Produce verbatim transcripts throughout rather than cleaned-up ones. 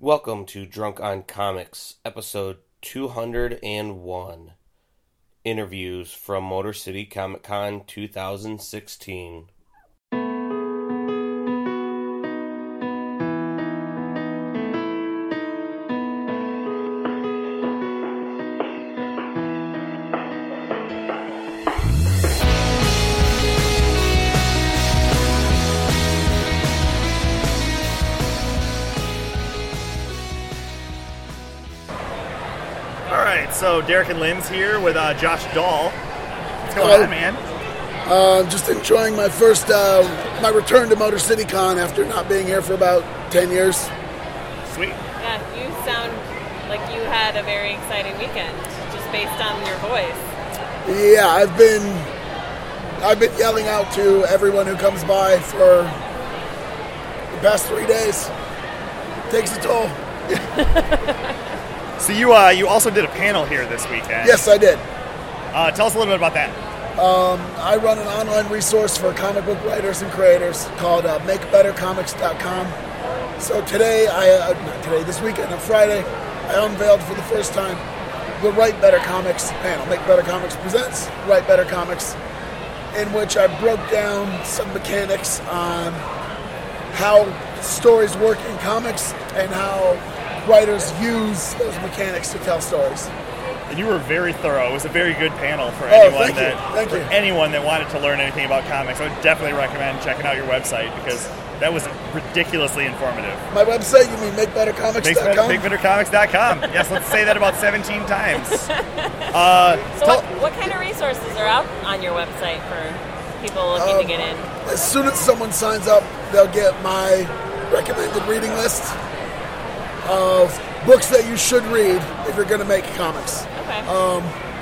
Welcome to Drunk on Comics, episode two hundred one. Interviews from Motor City Comic Con twenty sixteen. So Derek and Lynn's here with uh, Josh Dahl. What's going Hello. on, man? Uh, just enjoying my first, uh, my return to Motor City Con after not being here for about ten years. Sweet. Yeah, you sound like you had a very exciting weekend, just based on your voice. Yeah, I've been, I've been yelling out to everyone who comes by for the past three days. Takes a toll. So you uh, you also did a panel here this weekend. Yes, I did. Uh, tell us a little bit about that. Um, I run an online resource for comic book writers and creators called uh, make better comics dot com. So today, I uh, not today, this weekend on Friday, I unveiled for the first time the Write Better Comics panel. Make Better Comics presents Write Better Comics, in which I broke down some mechanics on how stories work in comics and how writers use those mechanics to tell stories. And you were very thorough. It was a very good panel for Oh, anyone thank you. that Thank for you. anyone that wanted to learn anything about comics. I would definitely recommend checking out your website because that was ridiculously informative. My website, you mean make better comics dot com? make better comics dot com. Yes, let's say that about seventeen times. Uh, So tell- what, what kind of resources are out on your website for people looking Um, to get in? As soon as someone signs up, they'll get my recommended reading list of books that you should read if you're going to make comics. Okay. Um,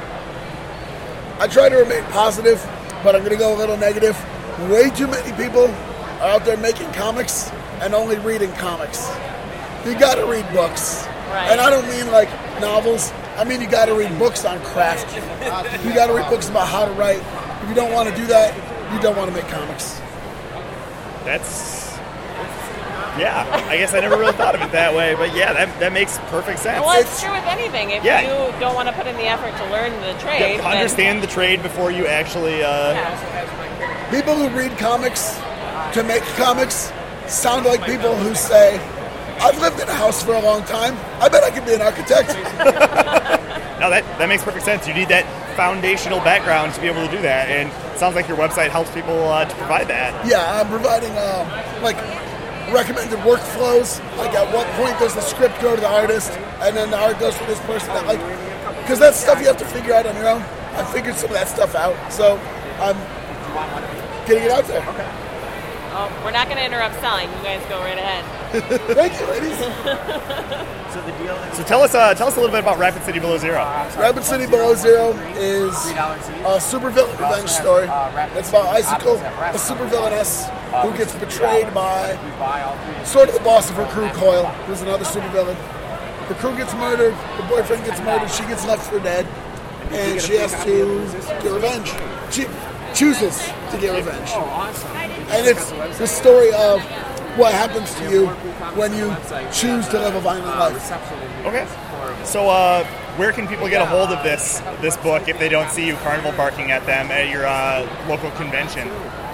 I try to remain positive, but I'm going to go a little negative. Way too many people are out there making comics and only reading comics. You got to read books. Right. And I don't mean like novels. I mean you got to read books on craft. You got to read books about how to write. If you don't want to do that, you don't want to make comics. That's, yeah, I guess I never really thought of it that way, but yeah, that that makes perfect sense. Well, it's, it's- true with anything. If Yeah. you don't want to put in the effort to learn the trade, Yeah, understand the trade before you actually, uh, then, yeah. People who read comics to make comics sound like people who say, I've lived in a house for a long time. I bet I could be an architect. no, that, that makes perfect sense. You need that foundational background to be able to do that, and it sounds like your website helps people uh, to provide that. Yeah, I'm providing um, like recommended workflows. Like at what point does the script go to the artist, and then the art goes to this person. That, like, because that's stuff you have to figure out on your own. I figured some of that stuff out, so I'm getting it out there. Oh, we're not going to interrupt selling. You guys go right ahead. Thank you, ladies. So tell us, uh, tell us a little bit about Rapid City Below Zero. Rapid City Below Zero is a supervillain revenge story. It's about Icicle, a supervillainess who gets betrayed by sort of the boss of her crew, Coil, who's another supervillain. Her crew gets murdered, her boyfriend gets murdered, she gets left for dead, and she has to get revenge. She chooses to get revenge. And it's the story of what happens to you when you choose to live a violent life. Okay. So, uh, where can people get a hold of this this book if they don't see you carnival barking at them at your uh, local convention?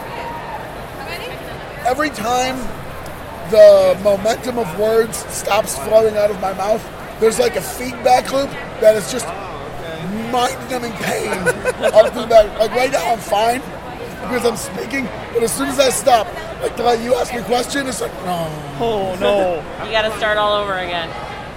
Every time the momentum of words stops flowing out of my mouth, there's like a feedback loop that is just mind-numbing pain up to the back. Like right now I'm fine because I'm speaking, but as soon as I stop, like to let you ask me a question, it's like, no. Oh no! You got to start all over again.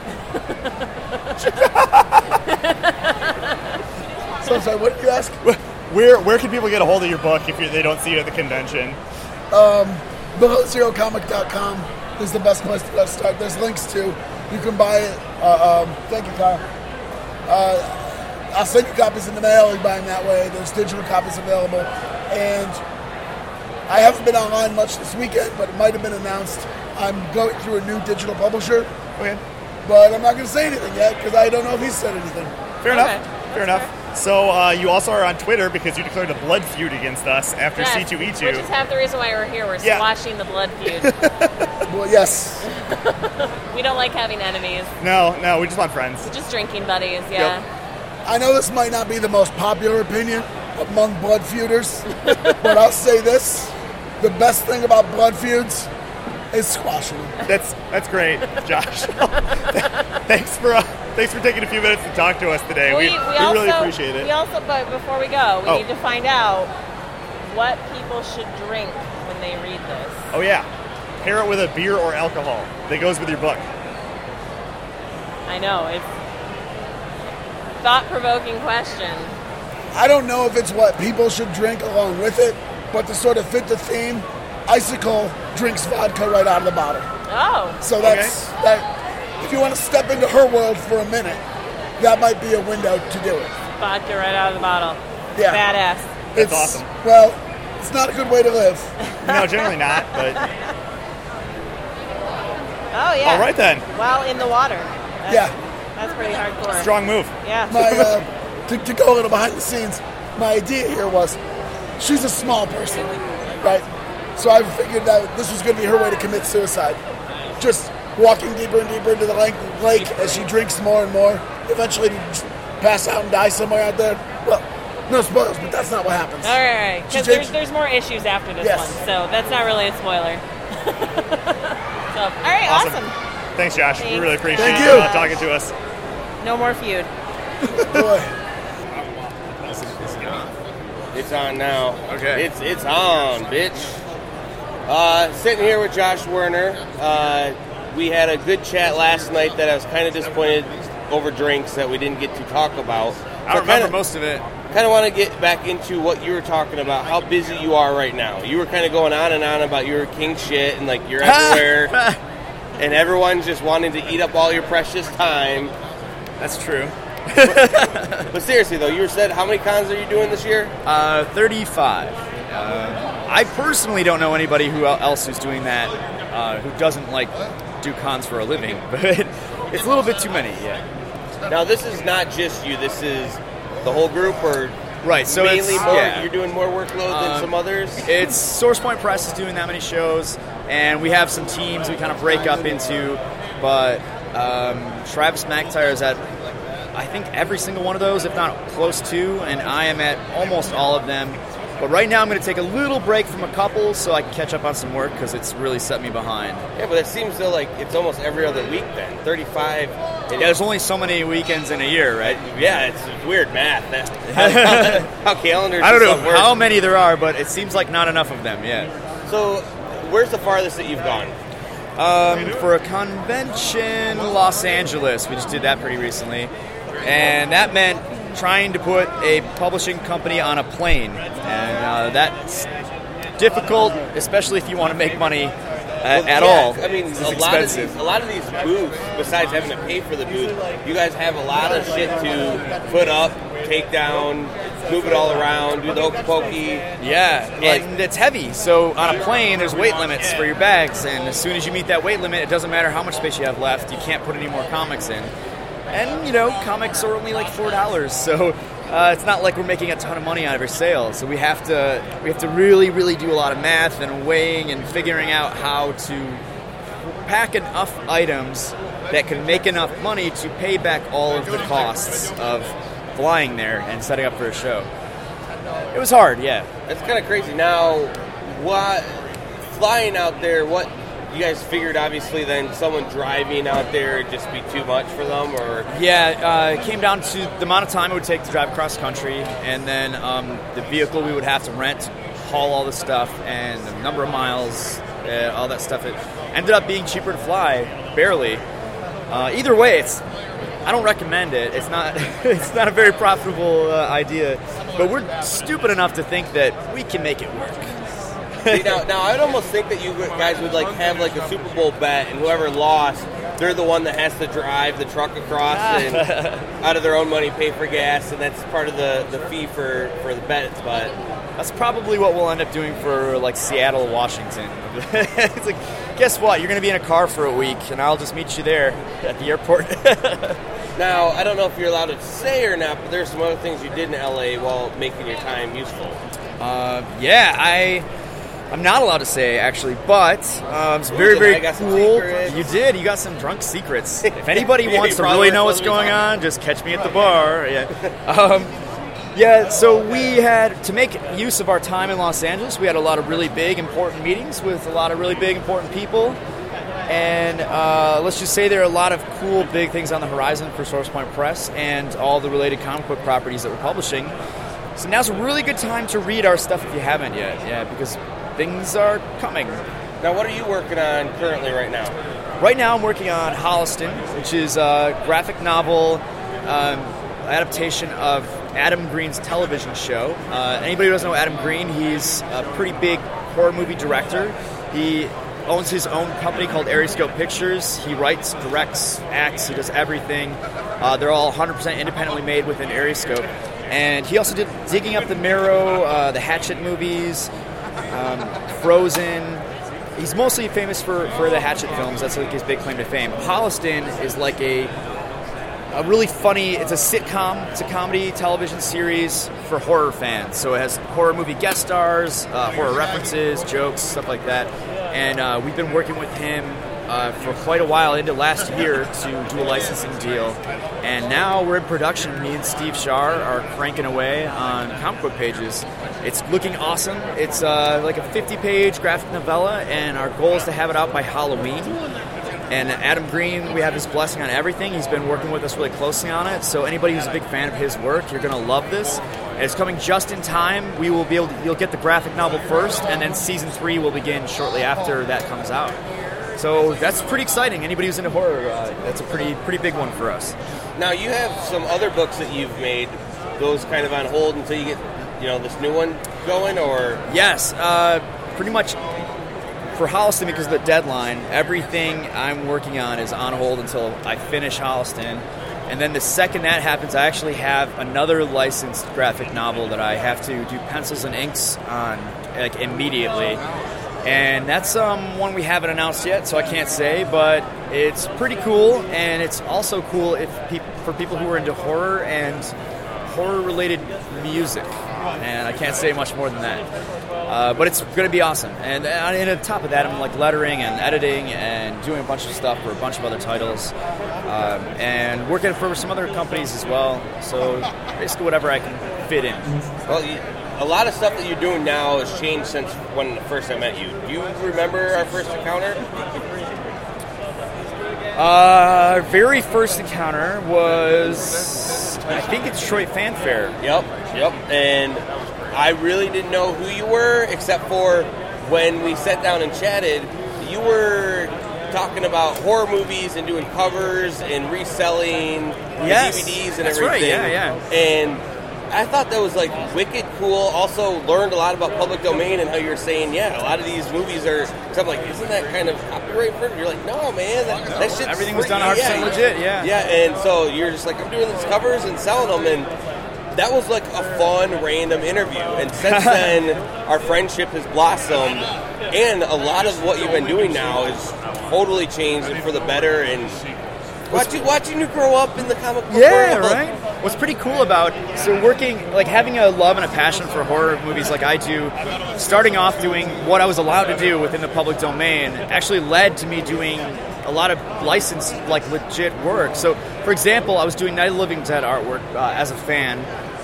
So I'm sorry, what did you ask? Where where can people get a hold of your book if you, they don't see you at the convention? below zero comic dot com is the best place to go start. There's links to. You can buy it. Uh, um, thank you, Kyle. Uh, I'll send you copies in the mail. You buy them that way. There's digital copies available. And I haven't been online much this weekend, but it might have been announced. I'm going through a new digital publisher. Okay. But I'm not going to say anything yet because I don't know if he's said anything. Fair Okay. enough. Fair enough. So uh, you also are on Twitter because you declared a blood feud against us after Yes, C two E two. which is half the reason why we're here. We're Yeah. watching the blood feud. Well, yes. We don't like having enemies. No, no, we just want friends. We're just drinking buddies, yeah. Yep. I know this might not be the most popular opinion among blood feuders, but I'll say this. The best thing about blood feuds is squashing them. That's that's great, Josh. thanks for uh, thanks for taking a few minutes to talk to us today. We, we, we, we also, really appreciate it. We also, but before we go, we oh. need to find out what people should drink when they read this. Oh yeah, pair it with a beer or alcohol that goes with your book. I know, it's a thought-provoking question. I don't know if it's what people should drink along with it, but to sort of fit the theme, Icicle drinks vodka right out of the bottle. Oh. So that's okay. that. If you want to step into her world for a minute, that might be a window to do it. Vodka right out of the bottle. Yeah. Badass. That's it's, awesome. Well, it's not a good way to live. No, generally not, but... Oh, yeah. All right, then. While in the water. That's, yeah. That's pretty hardcore. Strong move. Yeah. My, uh, to, to go a little behind the scenes, my idea here was she's a small person, right? So I figured that this was going to be her way to commit suicide. Just walking deeper and deeper into the lake as she drinks more and more, eventually to pass out and die somewhere out there. Well, no spoilers, but that's not what happens. All right, because there's, there's more issues after this yes. one, so that's not really a spoiler. So, all right, awesome. awesome. Thanks, Josh. Thanks. We really appreciate Thank you you. uh, talking to us. No more feud. Boy. It's on now. Okay. It's it's on, bitch. Uh, sitting here with Josh Werner. Uh, we had a good chat last night that I was kind of disappointed over drinks that we didn't get to talk about. So I remember kinda, most of it. Kind of want to get back into what you were talking about, how busy you are right now. You were kind of going on and on about your king shit and like you're everywhere, and everyone's just wanting to eat up all your precious time. That's true. but, but seriously though, you said how many cons are you doing this year? Uh, thirty-five. Uh, I personally don't know anybody who else who's doing that, uh, who doesn't like do cons for a living, but it's a little bit too many. Yeah. Now this is not just you. This is the whole group, or right? So mainly it's, more. Yeah. You're doing more workload um, than some others. It's Source Point Press is doing that many shows, and we have some teams we kind of break up into. But um, Travis McIntyre is at, I think, every single one of those, if not close to, and I am at almost all of them. But right now I'm going to take a little break from a couple so I can catch up on some work because it's really set me behind. Yeah, but it seems though like it's almost every other week then. thirty-five. Yeah, there's only so many weekends in a year, right? Yeah, it's weird math. That, how, how calendars I don't know work. how many there are, but it seems like not enough of them yet. So where's the farthest that you've gone? Um, for a convention, Los Angeles. We just did that pretty recently. And that meant trying to put a publishing company on a plane. And uh, that's difficult, especially if you want to make money uh, well, at yeah, all. I mean, it's a lot, expensive. of these, a lot of these booths, besides having to pay for the booth, you guys have a lot of shit to put up, take down, move it all around, do the hokey pokey. Yeah, like, and it's heavy. So on a plane, there's weight limits for your bags. And as soon as you meet that weight limit, it doesn't matter how much space you have left. You can't put any more comics in. And, you know, comics are only like four dollars, so uh, it's not like we're making a ton of money on every sale. So we have to we have to really, really do a lot of math and weighing and figuring out how to pack enough items that can make enough money to pay back all of the costs of flying there and setting up for a show. It was hard, yeah. That's kind of crazy. Now, what flying out there, what... You guys figured, obviously, then someone driving out there would just be too much for them, or yeah, uh, it came down to the amount of time it would take to drive across country, and then um, the vehicle we would have to rent, haul all the stuff, and the number of miles, uh, all that stuff. It ended up being cheaper to fly, barely. Uh, either way, it's I don't recommend it. It's not it's not a very profitable uh, idea, but we're stupid enough to think that we can make it work. See, now, now I'd almost think that you guys would like have like a Super Bowl bet, and whoever lost, they're the one that has to drive the truck across and out of their own money pay for gas, and that's part of the, the fee for, for the bets. But that's probably what we'll end up doing for like Seattle, Washington. It's like, guess what? You're going to be in a car for a week, and I'll just meet you there at the airport. Now, I don't know if you're allowed to say or not, but there's some other things you did in L A while making your time useful. Uh, yeah, I. I'm not allowed to say, actually, but um, it's very, very cool. You did. You got some drunk secrets. If anybody Yeah, wants to you probably really know were what's going on, just catch me at the bar. Yeah. Um, yeah, so we had, to make use of our time in Los Angeles, we had a lot of really big, important meetings with a lot of really big, important people. And uh, let's just say there are a lot of cool, big things on the horizon for SourcePoint Press and all the related comic book properties that we're publishing. So now's a really good time to read our stuff if you haven't yet, yeah, because things are coming. Now, what are you working on currently right now? Right now I'm working on Holliston, which is a graphic novel um, adaptation of Adam Green's television show. Uh, anybody who doesn't know Adam Green, he's a pretty big horror movie director. He owns his own company called Aeriescope Pictures. He writes, directs, acts, he does everything. Uh, they're all one hundred percent independently made within Aeriescope. And he also did Digging Up the Marrow, uh, the Hatchet movies, um, Frozen. He's mostly famous for, for the Hatchet films. That's like his big claim to fame. Holliston is like a a really funny, it's a sitcom, it's a comedy television series for horror fans. So it has horror movie guest stars, uh, horror references, jokes, stuff like that. And uh, we've been working with him uh, for quite a while, into last year, to do a licensing deal. And now we're in production. Me and Steve Shar are cranking away on comic book pages. It's looking awesome. It's uh, like a fifty-page graphic novella, and our goal is to have it out by Halloween. And Adam Green, we have his blessing on everything. He's been working with us really closely on it. So anybody who's a big fan of his work, you're going to love this. And it's coming just in time. We will be able to, you'll get the graphic novel first, and then season three will begin shortly after that comes out. So that's pretty exciting. Anybody who's into horror, uh, that's a pretty pretty big one for us. Now, you have some other books that you've made, those kind of on hold until you get, you know, this new one going, or? Yes, uh, pretty much. For Holliston, because of the deadline, everything I'm working on is on hold until I finish Holliston. And then the second that happens, I actually have another licensed graphic novel that I have to do pencils and inks on, like, immediately. And that's um, one we haven't announced yet, so I can't say, but it's pretty cool. And it's also cool if pe- for people who are into horror and horror-related music. And I can't say much more than that. Uh, but it's going to be awesome. And, and on top of that, I'm like lettering and editing and doing a bunch of stuff for a bunch of other titles. Um, and working for some other companies as well. So basically whatever I can fit in. Well, you, a lot of stuff that you're doing now has changed since when first I met you. Do you remember our first encounter? Uh, our very first encounter was, I think, it's Detroit Fan Fair. Yep, yep. And I really didn't know who you were, except for when we sat down and chatted, you were talking about horror movies and doing covers and reselling yes, D V Ds and that's everything. Right, yeah, yeah. And I thought that was like wicked cool. Also learned a lot about public domain and how you're saying, yeah, a lot of these movies are. Cause I'm like, isn't that kind of copyright for? You're like, no, man, that, that shit's everything was free. done one hundred percent yeah, legit. Yeah, yeah. And so you're just like, I'm doing these covers and selling them, and that was like a fun, random interview. And since then, our friendship has blossomed, and a lot of what you've been doing now is totally changed and for the better. And watching watching you grow up in the comic book yeah, world. right. What's pretty cool about so working, like having a love and a passion for horror movies like I do, starting off doing what I was allowed to do within the public domain, actually led to me doing a lot of licensed, like legit work. So, for example, I was doing Night of the Living Dead artwork uh, as a fan,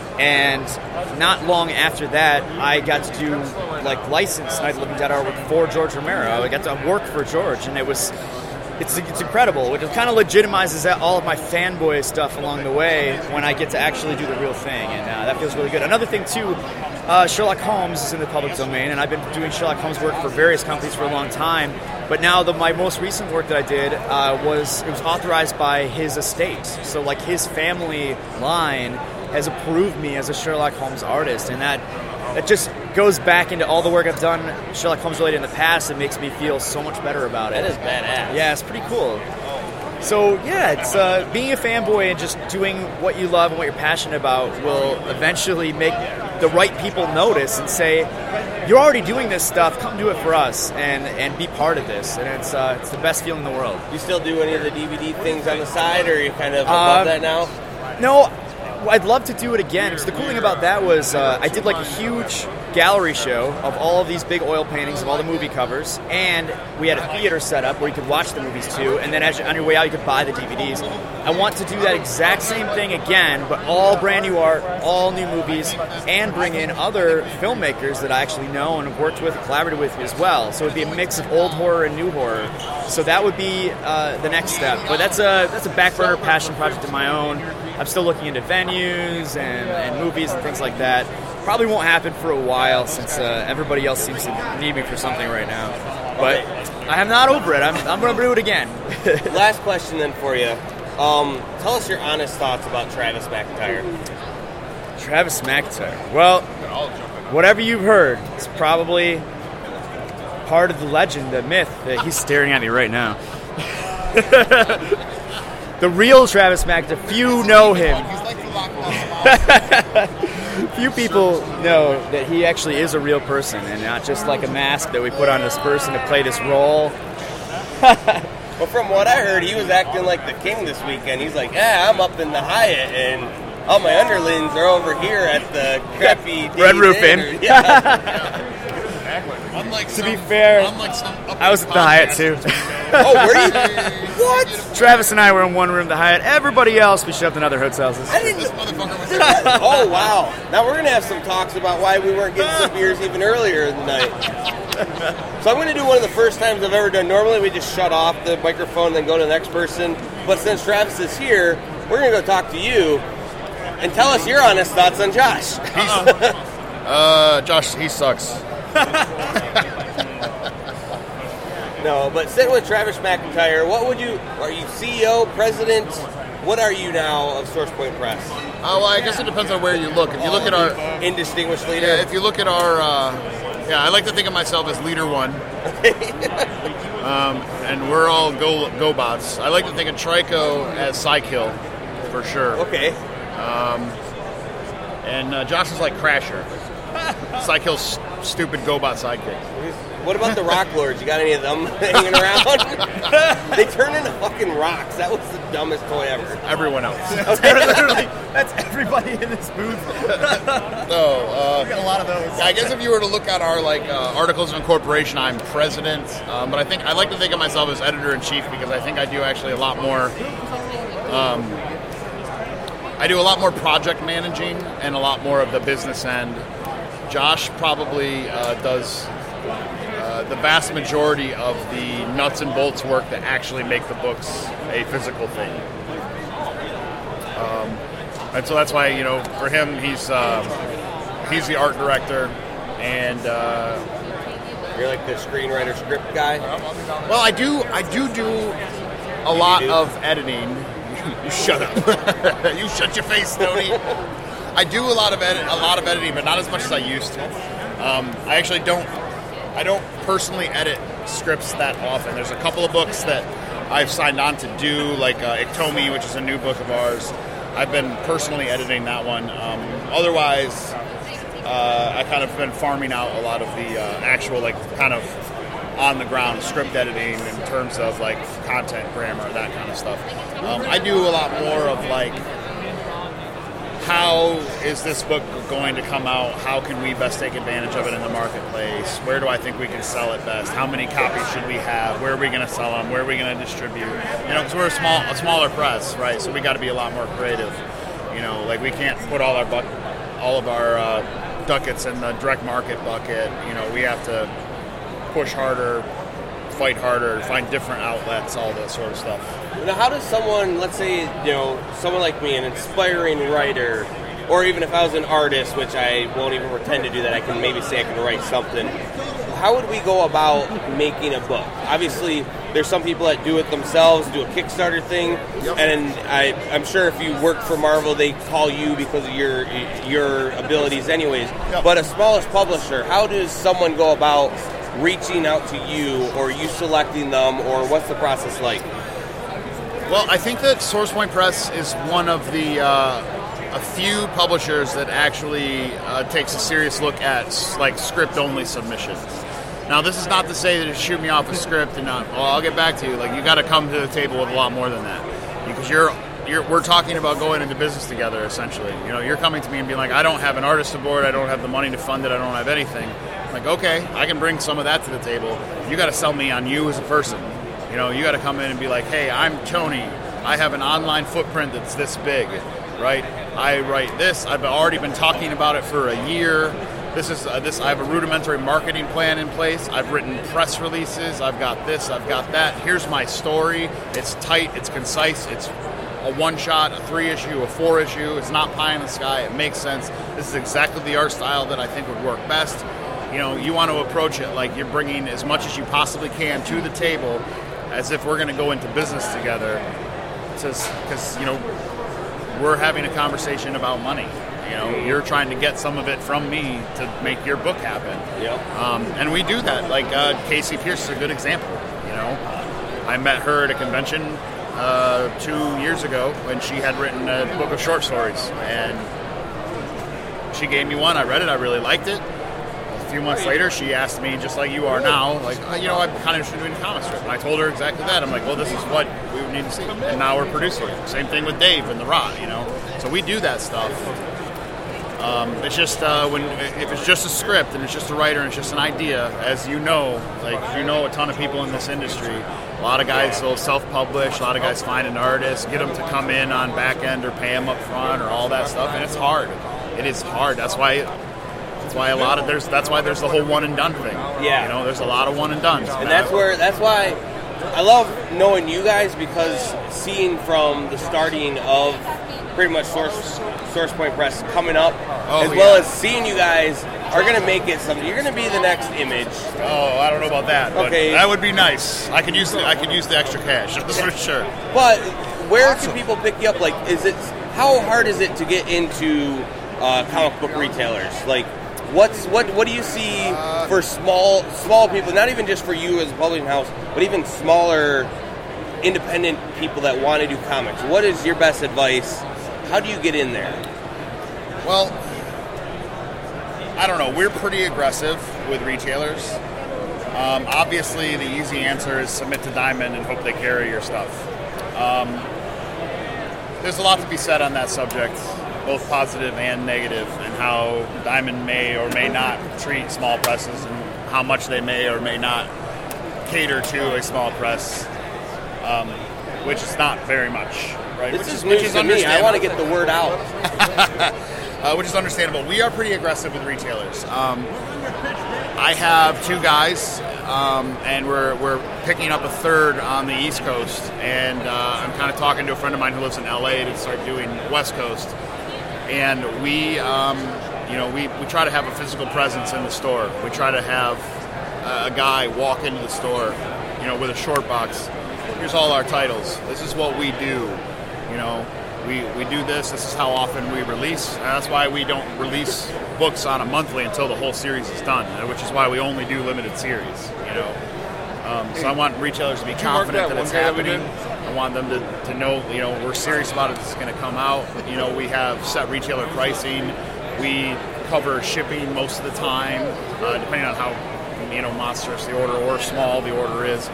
and not long after that, I got to do like licensed Night of the Living Dead artwork for George Romero. I got to work for George, and it was. It's it's incredible, which kind of legitimizes that, all of my fanboy stuff along the way when I get to actually do the real thing, and uh, that feels really good. Another thing, too, uh, Sherlock Holmes is in the public domain, and I've been doing Sherlock Holmes work for various companies for a long time, but now the, my most recent work that I did uh, was it was authorized by his estate. So, like, his family line has approved me as a Sherlock Holmes artist, and that It just goes back into all the work I've done Sherlock Holmes related in the past. It makes me feel so much better about it. That is badass. Yeah, it's pretty cool. So, yeah, it's uh, being a fanboy and just doing what you love and what you're passionate about will eventually make the right people notice and say, you're already doing this stuff, come do it for us and, and be part of this. And it's uh, it's the best feeling in the world. You still do any of the D V D things on the side, or are you kind of above um, that now? No, I'd love to do it again. So the cool thing about that was uh, I did like a huge gallery show of all of these big oil paintings of all the movie covers, and we had a theater set up where you could watch the movies too, and then as you, on your way out you could buy the D V Ds. I want to do that exact same thing again, but all brand new art, all new movies, and bring in other filmmakers that I actually know and have worked with and collaborated with as well. So it would be a mix of old horror and new horror. So that would be uh, the next step. But that's a that's a back burner passion project of my own. I'm still looking into venues and, and movies and things like that. Probably won't happen for a while since uh, everybody else seems to need me for something right now. But I am not over it. I'm, I'm going to do it again. Last question then for you. Um, tell us your honest thoughts about Travis McIntyre. Travis McIntyre. Well, whatever you've heard, it's probably part of the legend, the myth that he's staring at me right now. The real Travis McIntyre, few know him. Few people know that he actually is a real person and not just like a mask that we put on this person to play this role. Well, from what I heard, he was acting like the king this weekend. He's like, yeah, I'm up in the Hyatt, and all my underlings are over here at the crappy Red Roof Inn. Yeah. Unlike To some, be fair, unlike some I was at the Hyatt too. Oh, were you? What? Travis and I were in one room at the Hyatt. Everybody else we shoved in other hotels. I didn't. This motherfucker was Oh, wow. Now we're going to have some talks about why we weren't getting some beers even earlier in the night. So I'm going to do one of the first times I've ever done. Normally we just shut off the microphone and then go to the next person. But since Travis is here, we're going to go talk to you and tell us your honest thoughts on Josh. Uh, Josh, he sucks. No, but sitting with Travis McIntyre, what would you, are you C E O, president? What are you now of Source Point Press? Uh, well, I guess it depends on where you look. If you look at our... Indistinguished leader? Yeah, if you look at our... Uh, yeah, I like to think of myself as leader one. um, and we're all go GoBots. I like to think of Trico as Psykill, for sure. Okay. Um, and uh, Josh is like Crasher. Psykill's st- stupid GoBot sidekick. What about the Rock Lords? You got any of them hanging around? They turn into fucking rocks. That was the dumbest toy ever. Everyone else. Literally, that's everybody in this booth. So, uh, We got a lot of those. I guess if you were to look at our like uh, articles of incorporation, I'm president, um, but I think I like to think of myself as editor in chief because I think I do actually a lot more. Um, I do a lot more project managing and a lot more of the business end. Josh probably uh, does uh, the vast majority of the nuts and bolts work that actually make the books a physical thing. Um, and so that's why, you know, for him, he's um, he's the art director, and uh, You're like the screenwriter script guy? well, I do I do do a lot of editing. You shut up. You shut your face, Stoney. I do a lot of edit, a lot of editing, but not as much as I used to. Um, I actually don't. I don't personally edit scripts that often. There's a couple of books that I've signed on to do, like uh, Iktomi, which is a new book of ours. I've been personally editing that one. Um, otherwise, uh, I kind of been farming out a lot of the uh, actual, like, kind of on the ground script editing in terms of like content, grammar, that kind of stuff. Um, I do a lot more of like, how is this book going to come out? How can we best take advantage of it in the marketplace? Where do I think we can sell it best? How many copies should we have? Where are we going to sell them? Where are we going to distribute? You know, because we're a small, a smaller press, right? So we got to be a lot more creative. You know, like we can't put all our buck, all of our uh, ducats in the direct market bucket. You know, we have to push harder, fight harder, find different outlets, all that sort of stuff. Now, how does someone, let's say, you know, someone like me, an inspiring writer, or even if I was an artist, which I won't even pretend to do that, I can maybe say I can write something. How would we go about making a book? Obviously, there's some people that do it themselves, do a Kickstarter thing, Yep. and I, I'm sure if you work for Marvel, they call you because of your your abilities anyways. Yep. But a smallish publisher, how does someone go about reaching out to you, or you selecting them, or what's the process like? Well, I think that SourcePoint Press is one of the uh, a few publishers that actually uh, takes a serious look at like script-only submissions. Now, this is not to say that it shoot me off a script and not. Well, I'll get back to you. Like, you got to come to the table with a lot more than that, because you're you're, we're talking about going into business together, essentially. You know, you're coming to me and being like, I don't have an artist aboard, I don't have the money to fund it, I don't have anything. I'm like, okay, I can bring some of that to the table. You got to sell me on you as a person. You know, you got to come in and be like, hey, I'm Tony. I have an online footprint that's this big, right? I write this. I've already been talking about it for a year. This is uh, this. I have a rudimentary marketing plan in place. I've written press releases. I've got this. I've got that. Here's my story. It's tight. It's concise. It's a one-shot, a three-issue, a four-issue. It's not pie in the sky. It makes sense. This is exactly the art style that I think would work best. You know, you want to approach it like you're bringing as much as you possibly can to the table, as if we're going to go into business together. Because you know, we're having a conversation about money. You know, you're trying to get some of it from me to make your book happen. Yep. Um, and we do that. Like uh, Casey Pierce is a good example. You know, I met her at a convention uh, two years ago when she had written a book of short stories, and she gave me one. I read it. I really liked it. A few months later, she asked me, just like you are now, like, oh, you know, I'm kind of interested in doing a comic strip. And I told her exactly that. I'm like, well, this is what we would need to see. And now we're producing it. Same thing with Dave and The Rot, you know. So we do that stuff. Um, it's just uh, when if it's just a script and it's just a writer and it's just an idea, as you know, like you know a ton of people in this industry, a lot of guys will self-publish, a lot of guys find an artist, get them to come in on back end or pay them up front or all that stuff, and it's hard. It is hard. That's why. That's why a lot of there's. That's why there's the whole one and done thing. Yeah, you know, there's a lot of one and dones, and that's where that's why I love knowing you guys, because seeing from the starting of pretty much Source Source Point Press coming up, oh, as well yeah. as seeing you guys are going to make it something. You're going to be the next Image. Oh, I don't know about that. But okay, that would be nice. I could use the I could use the extra cash, that's for sure. But where awesome. Can people pick you up? Like, is it how hard is it to get into uh, comic book retailers? Like, what's what what do you see uh, for small small people? Not even just for you as a publishing house, but even smaller independent people that want to do comics. What is your best advice? How do you get in there? Well, I don't know. We're pretty aggressive with retailers. Um, obviously, the easy answer is submit to Diamond and hope they carry your stuff. Um, there's a lot to be said on that subject, both positive and negative, and how Diamond may or may not treat small presses and how much they may or may not cater to a small press, um, which is not very much. Right? This which is is, which news is to me. I want to get the word out. uh, which is understandable. We are pretty aggressive with retailers. Um, I have two guys, um, and we're we're picking up a third on the East Coast, and uh, I'm kind of talking to a friend of mine who lives in L A to start doing West Coast. And we, um, you know, we, we try to have a physical presence in the store. We try to have a guy walk into the store, you know, with a short box. Here's all our titles. This is what we do. You know, we, we do this. This is how often we release. And that's why we don't release books on a monthly until the whole series is done, which is why we only do limited series, you know. Um, so I want retailers to be confident that, that it's happening. I want them to, to know, you know, we're serious about it. It's going to come out. You know, we have set retailer pricing. We cover shipping most of the time, uh, depending on how, you know, monstrous the order or small the order is.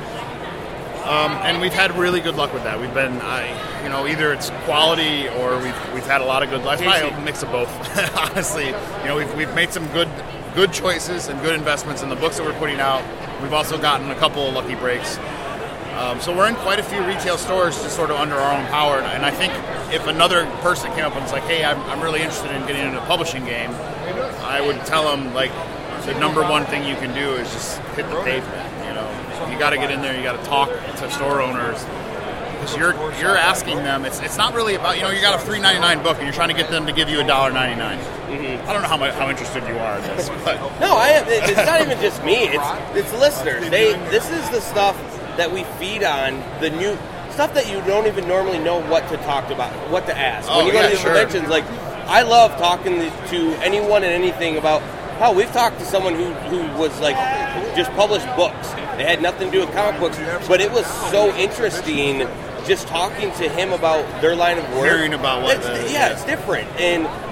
Um, and we've had really good luck with that. We've been, I, you know, either it's quality or we've we've had a lot of good luck. Probably a mix of both, honestly. You know, we've we've made some good good choices and good investments in the books that we're putting out. We've also gotten a couple of lucky breaks. Um, so we're in quite a few retail stores just sort of under our own power. And I think if another person came up and was like, hey, I'm, I'm really interested in getting into the publishing game, I would tell them, like, the number one thing you can do is just hit the pavement. You know, you got to get in there. You got to talk to store owners because you're you're asking them. It's it's not really about, you know, you got a three ninety-nine book and you're trying to get them to give you a dollar ninety-nine. Mm-hmm. I don't know how much, how interested you are in this, but no, I am. It's not even just me. It's it's listeners. They this is the stuff that we feed on, the new stuff that you don't even normally know what to talk about, what to ask. Oh, when you go yeah, to these sure. conventions, like, I love talking to anyone and anything about, oh, we've talked to someone who, who was, like, just published books. They had nothing to do with comic books, but it was so interesting just talking to him about their line of work. Hearing about what It's, the, yeah, it's different. And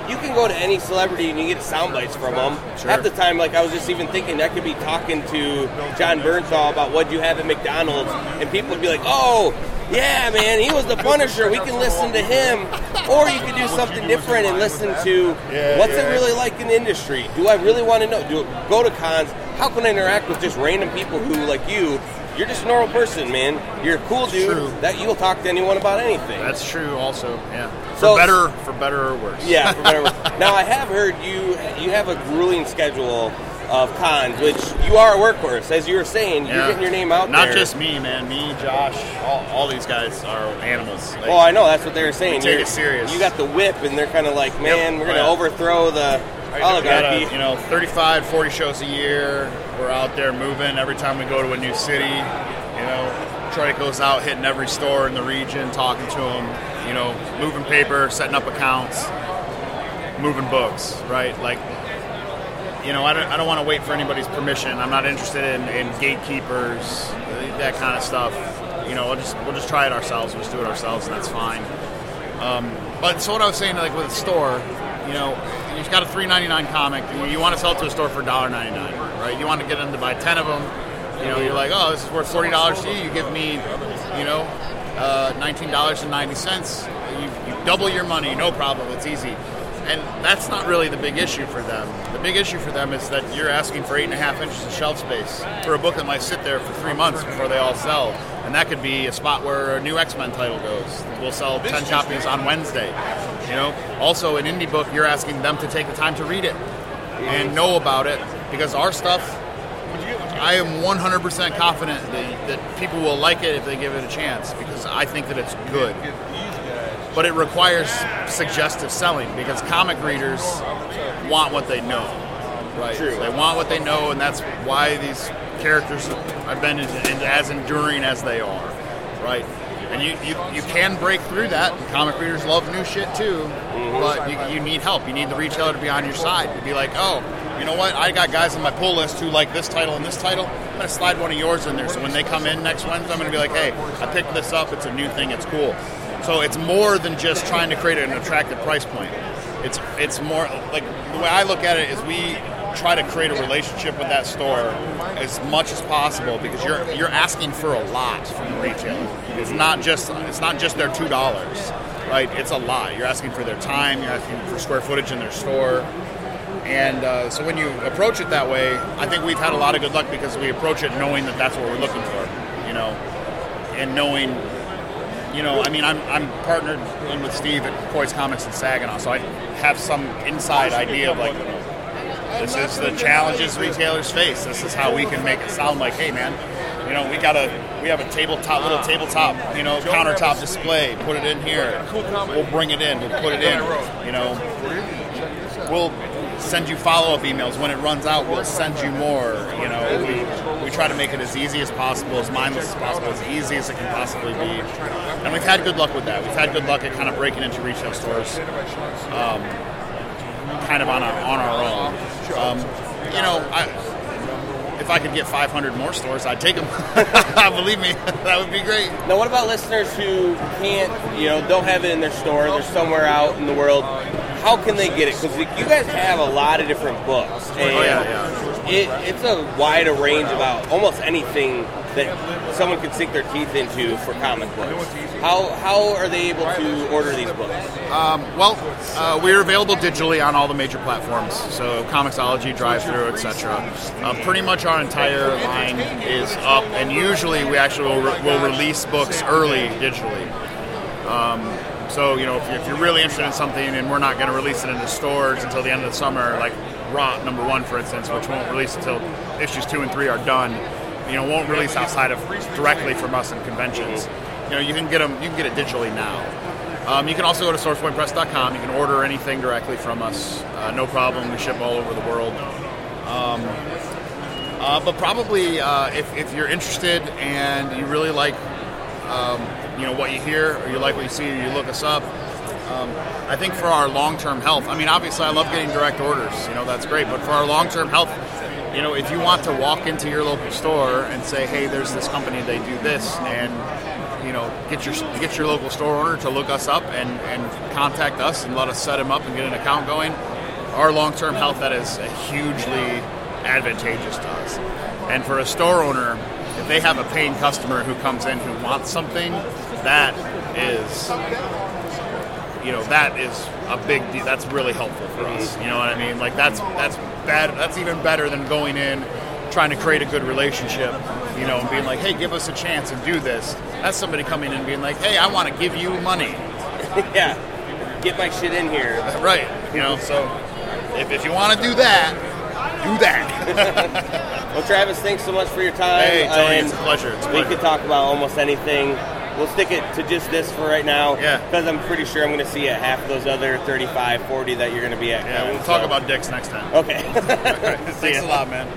you can go to any celebrity and you get sound bites from them. Sure. Half the time, like I was just even thinking, I could be talking to John Bernthal about what you have at McDonald's, and people would be like, oh, yeah, man, he was the Punisher. We can listen to him. Or you could do something different and listen to Yeah, what's yeah. it really like in the industry. Do I really want to know? Do go to cons? How can I interact with just random people who, like you, you're just a normal person, man. You're a cool dude True. that you'll talk to anyone about anything. That's true. Also, yeah. For So- better, for better or worse. Yeah, for better. Now I have heard you you have a grueling schedule of cons, which you are a workhorse, as you were saying. You're Yeah. getting your name out Not there. just me, man. Me, Josh, all, all these guys are animals. Like, Oh, I know. That's what they were saying. We take You're- it serious. You got the whip, and they're kind of like, man, we're going to Yeah. overthrow the we got, oligarchy. uh, you know, thirty-five, forty shows a year. We're out there moving every time we go to a new city. You know, Troy goes out hitting every store in the region, talking to them. You know, moving paper, setting up accounts, moving books. Right, like. You know, I don't, I don't want to wait for anybody's permission. I'm not interested in, in gatekeepers, that kind of stuff. You know, we'll just we'll just try it ourselves. We'll just do it ourselves, and that's fine. Um, but so what I was saying, like with a store, you know, you've got a three ninety-nine comic. You, you want to sell it to a store for one dollar ninety-nine, right? You want to get them to buy ten of them. You know, you're like, oh, this is worth forty dollars to you. You give me, you know, uh, nineteen dollars and ninety cents. You, you double your money, no problem. It's easy. And that's not really the big issue for them. The big issue for them is that you're asking for eight and a half inches of shelf space for a book that might sit there for three months before they all sell. And that could be a spot where a new X-Men title goes. We'll sell ten copies on Wednesday. You know. Also, an indie book, you're asking them to take the time to read it and know about it, because our stuff, I am one hundred percent confident that, that people will like it if they give it a chance, because I think that it's good. But it requires suggestive selling, because comic readers want what they know, right? True. They want what they know, and that's why these characters have been as enduring as they are, right? And you, you, you can break through that. Comic readers love new shit too, but you, you need help. You need the retailer to be on your side, to be like, oh, you know what? I got guys on my pull list who like this title and this title. I'm going to slide one of yours in there, so when they come in next Wednesday, I'm going to be like, hey, I picked this up. It's a new thing. It's cool. So it's more than just trying to create an attractive price point. It's it's more like, the way I look at it is we try to create a relationship with that store as much as possible, because you're you're asking for a lot from the retailer. It's not just it's not just their two dollars, right? It's a lot. You're asking for their time. You're asking for square footage in their store. And uh, so when you approach it that way, I think we've had a lot of good luck, because we approach it knowing that that's what we're looking for, you know, and knowing. You know, I mean, I'm I'm partnered in with Steve at Coy's Comics in Saginaw, so I have some inside idea of, like, this is the challenges retailers face. This is how we can make it sound like, hey, man, you know, we got a we have a tabletop, little tabletop, you know, countertop display. Put it in here. We'll bring it in. We'll put it in. You know, we'll send you follow-up emails. When it runs out, we'll send you more. You know, we we try to make it as easy as possible, as mindless as possible, as easy as it can possibly be. And we've had good luck with that. We've had good luck at kind of breaking into retail stores, um, kind of on our, on our own. Um, you know, I, if I could get five hundred more stores, I'd take them. Believe me, that would be great. Now, what about listeners who can't, you know, don't have it in their store, they're somewhere out in the world? How can they get it? Because you guys have a lot of different books. And Oh, yeah, yeah. It, it's a wide range about almost anything that someone could sink their teeth into for comic books. How how are they able to order these books? Um, well, uh, we're available digitally on all the major platforms, so Comixology, Drive-Thru, et cetera. Uh, pretty much our entire line is up, and usually we actually will, re- will release books early digitally. Um, so, you know, if you're, if you're really interested in something and we're not going to release it in the stores until the end of the summer, like Rot number one, for instance, which won't release until issues two and three are done, you know, won't release outside of directly from us in conventions. You know, you can get them, you can get it digitally now. Um, you can also go to source point press dot com. You can order anything directly from us, uh, no problem. We ship all over the world. Um, uh, but probably, uh, if, if you're interested and you really like, um, you know, what you hear, or you like what you see, or you look us up, um, I think for our long-term health, I mean, obviously I love getting direct orders, you know, that's great, but for our long-term health, you know, if you want to walk into your local store and say, hey, there's this company, they do this, and you know, get your get your local store owner to look us up and, and contact us and let us set him up and get an account going. Our long-term health, that is hugely advantageous to us. And for a store owner, if they have a paying customer who comes in who wants something, that is, you know, that is a big deal. That's really helpful for us. You know what I mean? Like that's that's bad. That's even better than going in, trying to create a good relationship, you know, and being like, hey, give us a chance and do this. That's somebody coming in and being like, hey, I want to give you money. Yeah, get my shit in here. Right. You know, so if, if you want to do that, do that. Well, Travis, thanks so much for your time. Hey, Tony, and it's a pleasure. It's a we pleasure. could talk about almost anything. We'll stick it to just this for right now. Yeah. Because I'm pretty sure I'm going to see at half of those other thirty-five, forty that you're going to be at. Yeah, Kevin, we'll talk so. about dicks next time. Okay. Thanks a lot, man.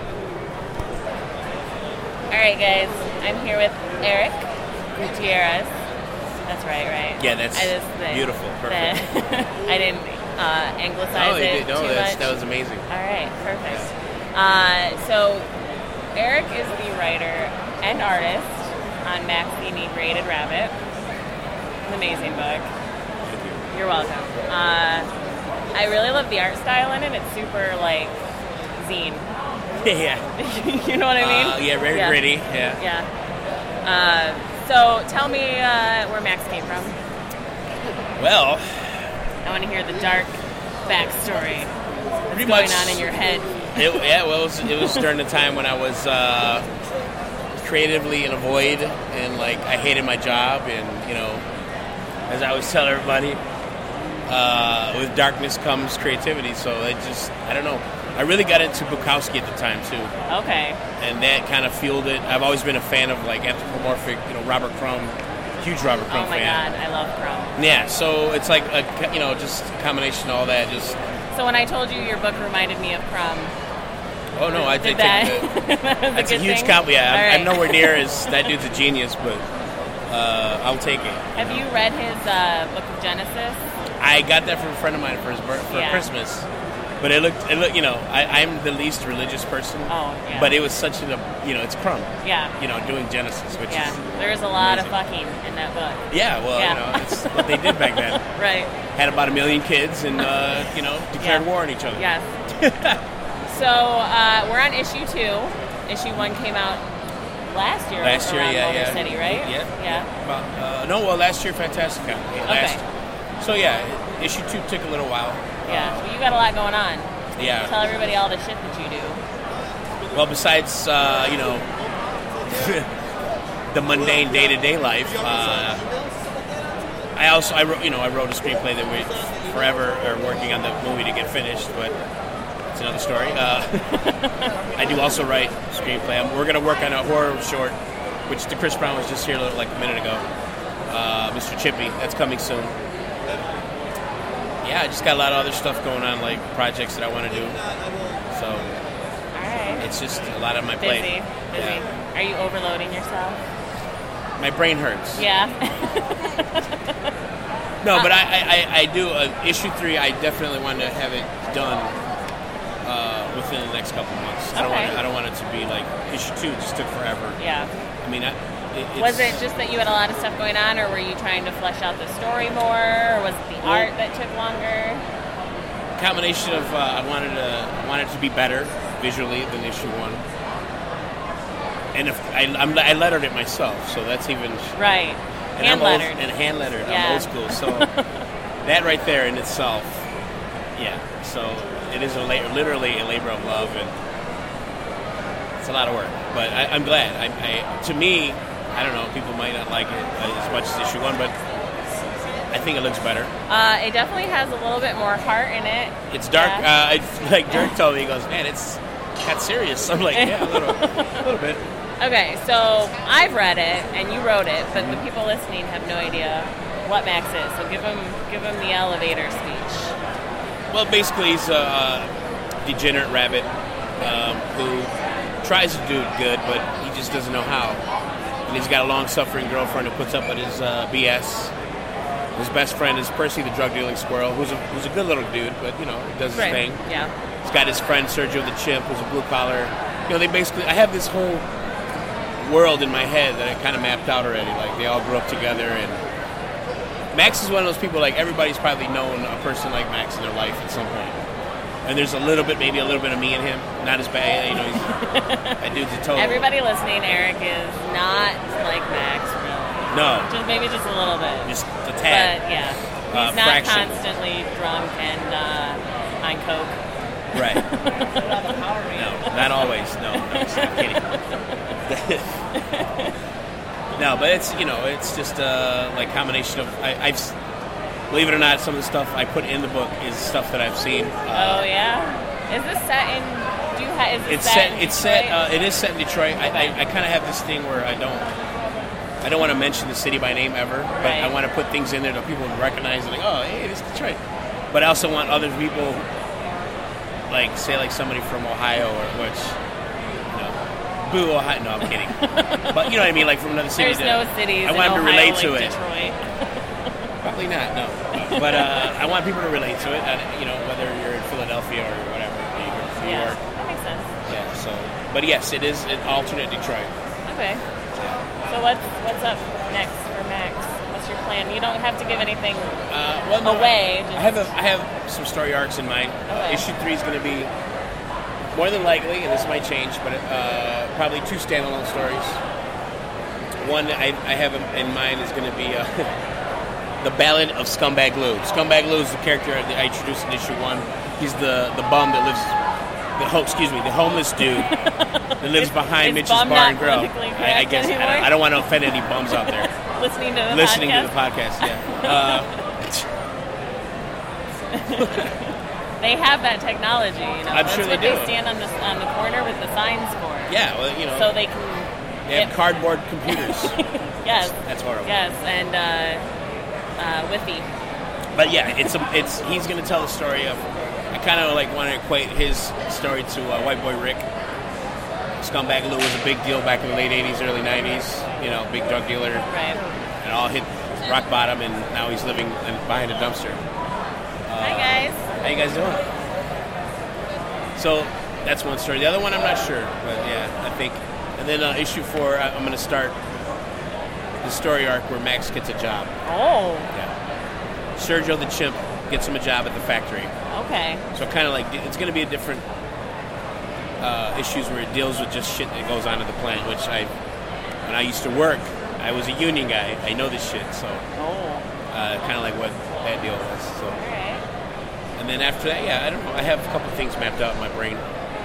All right, guys. I'm here with Eric Gutierrez. That's right, right? Yeah, that's I just, the, beautiful. Perfect. The, I didn't uh, anglicize Oh, you it did. No, too that's, much. that was amazing. All right, perfect. Uh, so, Eric is the writer and artist on Max the Inebriated Rabbit. An amazing book. Thank you. You're welcome. Uh, I really love the art style in it. It's super, like, zine. Yeah. You know what I mean? Uh, yeah, very yeah. gritty. Yeah. Yeah. Uh, so, tell me uh, where Max came from. Well, I want to hear the dark backstory that's pretty going much on in your head. It, yeah, well, it was, it was during the time when I was uh, creatively in a void, and like I hated my job, and you know, as I always tell everybody, uh, with darkness comes creativity. So it just, I don't know. I really got into Bukowski at the time too, Okay. and that kind of fueled it. I've always been a fan of like anthropomorphic, you know, Robert Crumb, huge Robert Crumb Oh my fan. God, I love Crumb. Yeah, so it's like a, you know, just a combination of all that. Just So when I told you your book reminded me of Crumb, oh no, I did think that? that- that was That's a, a, good huge thing? compliment. Yeah, All I'm, I'm right. nowhere near as that dude's a genius, but uh, I'll take it. Have you read his uh, book of Genesis? I got that from a friend of mine for his birth, for Yeah. Christmas, but it looked, it looked, you know, I, I'm the least religious person. Oh, yeah. But it was such a, you know, it's Crumb. Yeah. You know, doing Genesis, which Yeah. is There's a lot amazing. of fucking in that book. Yeah, well, Yeah. you know, it's what they did back then. Right. Had about a million kids, and uh, you know, declared Yeah. war on each other. Yes. So uh, we're on issue two. Issue one came out last year. Last year, around yeah, Motor yeah. City, right? Yeah. Yeah. About, uh, no, well, last year, Fantastic Con. Yeah, last Okay. So yeah, issue two took a little while. Yeah. Well, you got a lot going on. Yeah. Tell everybody all the shit that you do. Well, besides, uh, you know, the mundane day-to-day life, uh, I also, I wrote, you know, I wrote a screenplay that we forever are working on the movie to get finished, but it's another story. Uh, I do also write screenplay. I'm, we're going to work on a horror short, which the Chris Brown was just here like a minute ago. Uh, Mister Chippy, that's coming soon. Yeah, I just got a lot of other stuff going on, like projects that I want to do. So All right. it's just a lot on my Busy. plate. Busy. Yeah. Are you overloading yourself? My brain hurts. Yeah. No, but I, I, I do. Uh, issue three, I definitely want to have it done uh, within the next couple of months. I don't Okay. want. I don't want it to be like issue two just took forever. Yeah. I mean, I, it, it's, Was it just that you had a lot of stuff going on, or were you trying to flesh out the story more, or was it the Well- art that took longer? combination of uh, I wanted to I wanted it to be better visually than issue one, and if I I'm, I lettered it myself, so that's even Right. and Hand I'm old, lettered. and hand lettered. Yeah. I'm old school, so that right there in itself, yeah. So it is a la- literally a labor of love, and it's a lot of work. But I, I'm glad. I, I, to me, I don't know. People might not like it as much as issue one, but I think it looks better. Uh, it definitely has a little bit more heart in it. It's dark. Yeah. Uh, I, like Dirk told me, he goes, "Man, it's got serious." I'm like, "Yeah, a little, a little bit." Okay, so I've read it and you wrote it, but the people listening have no idea what Max is. So give them, give them the elevator speech. Well, basically, he's a degenerate rabbit um, who tries to do good, but he just doesn't know how. And he's got a long-suffering girlfriend who puts up with his uh, B S. His best friend is Percy, the drug-dealing squirrel, who's a, who's a good little dude, but, you know, does his Right. thing. Yeah. He's got his friend Sergio the chimp, who's a blue-collar. You know, they basically... I have this whole world in my head that I kind of mapped out already. Like they all grew up together, and Max is one of those people. Like everybody's probably known a person like Max in their life at some point. And there's a little bit, maybe a little bit of me in him. Not as bad, you know. He's, that dude's a total. Everybody listening, Eric is not like Max, really. No. Just maybe just a little bit. Just a tad. But yeah, Uh, he's not fraction. constantly drunk and uh, on coke. Right. No, not always. No, no, I'm kidding. No, but it's you know, it's just uh, like combination of I, I've. Believe it or not, some of the stuff I put in the book is stuff that I've seen. Uh, oh yeah, is this set in? Do you have? Is this It's set? set. in It's set. Detroit? Uh, it is set in Detroit. I, I, I kind of have this thing where I don't. I don't want to mention the city by name ever, but Right. I want to put things in there that people would recognize. And like, oh, hey, it's Detroit. But I also want other people, like say, like somebody from Ohio or which, you know, boo Ohio. No, I'm kidding. But you know what I mean, like from another city. There's that- no cities. I want in them to Ohio relate to like it. Detroit. Probably not, no. But uh, I want people to relate to it, and, you know, whether you're in Philadelphia or whatever, New York. New Yeah, York. that makes sense. Yeah, so. But yes, it is an alternate Detroit. Okay. So what's what's up next for Max? What's your plan? You don't have to give anything Uh, well, no, away. I have, a, I have some story arcs in mind. Uh, Okay. issue three is going to be, more than likely, and this might change, but uh, probably two standalone stories. One I, I have in mind is going to be... Uh, The Ballad of Scumbag Lou. Scumbag Lou is the character that I introduced in issue one. He's the, the bum that lives, the ho- excuse me, the homeless dude that lives behind is Mitch's bum Bar not and Grill. politically I, I correct guess I anymore? don't, I don't want to offend any bums out there Listening to the listening podcast. to the podcast. Yeah, uh, They have that technology, you know. I'm That's sure what they do. stand on the on the corner with the signs for. yeah. Well, you know, So they can. they have get- cardboard computers. Yes. That's horrible. Yes, and uh, uh, Whippy. But yeah, it's a, it's he's going to tell the story of. I kind of like want to equate his story to uh, White Boy Rick. Scumbag Lou was a big deal back in the late eighties, early nineties. You know, big drug dealer, Right. and all hit rock bottom, and now he's living in, behind a dumpster. Hi guys. How you guys doing? So that's one story. The other one, I'm not sure, but yeah, I think. And then uh, issue four, I- I'm going to start the story arc where Max gets a job. Oh. Yeah. Sergio the Chimp gets him a job at the factory. Okay. So kind of like it's going to be a different uh, issues where it deals with just shit that goes on at the plant. Which I, when I used to work, I was a union guy. I know this shit, so Oh. uh, kind of like what that deal was. So, All right. and then after that, yeah, I don't know. I have a couple things mapped out in my brain.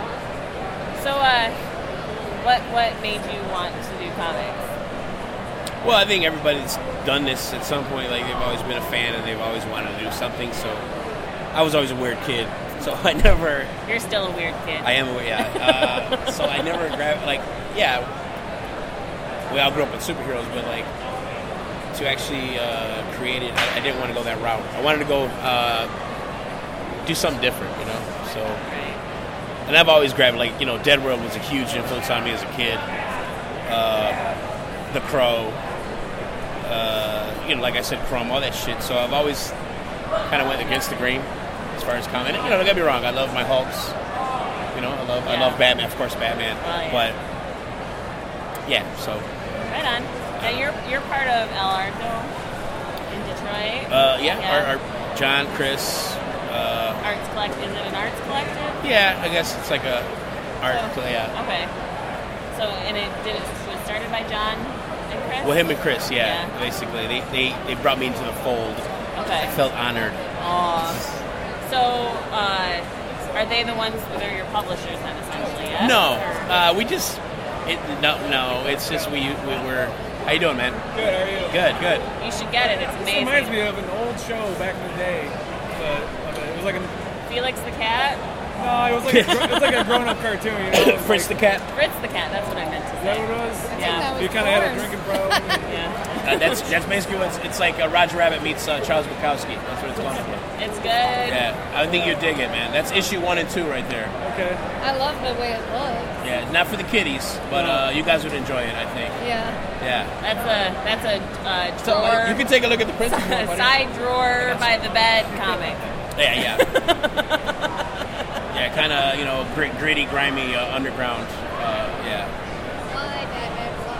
So, uh, what what made you want to do comics? Well, I think everybody's done this at some point. Like they've always been a fan and they've always wanted to do something. So I was always a weird kid. So I never. You're still a weird kid. I am a yeah. Uh, so I never grabbed like yeah. We all grew up with superheroes, but like to actually uh, create it, I, I didn't want to go that route. I wanted to go uh, do something different, you know. So Right. and I've always grabbed like you know, Dead World was a huge influence on me as a kid. Uh, The Crow. Uh, you know, like I said, Chrome, all that shit. So I've always kind of went against the grain as far as comic. You know, don't get me wrong. I love my Hulks. You know, I love I Yeah. love Batman, of course, Batman. Well, yeah. But yeah, so Right on. Now you're you're part of El Arco in Detroit. uh, yeah, Our, our John, Chris. Uh, Arts collective. Is it an arts collective? yeah, I guess it's like a art. Oh, Yeah. Okay. So and it did it was started by John and Chris. Well, him and Chris. Yeah, Yeah. basically, they, they they brought me into the fold. Okay. I felt honored. Aw. So, uh, are they the ones that are your publishers then, essentially? Yes? No, Or- uh, we just it, no no. It's just we we were. How you doing, man? Good, how are you? Good, good. you should get it. It's This amazing. reminds me of an old show back in the day. But it was like a Felix the cat, no, it was like a, gr- it was like a grown-up cartoon. You know, it was Fritz the like, cat. Fritz the cat. That's what I meant to Is that say. what it was? Yeah. You kind of had a drinking problem. Yeah. Uh, that's that's basically what it's, it's like. Uh, Roger Rabbit meets uh, Charles Bukowski. That's what it's called. It's good. Yeah, I think you dig it, man. That's issue one and two right there. Okay. I love the way it looks. Yeah, not for the kiddies, but uh, you guys would enjoy it, I think. Yeah. Yeah. That's a that's a uh, So, drawer. like, you can take a look at the print. if you want, a buddy. side drawer by the bed comic. Yeah, yeah. Yeah, kind of, you know, grit, gritty, grimy, uh, underground. Uh, yeah. My dad had a lot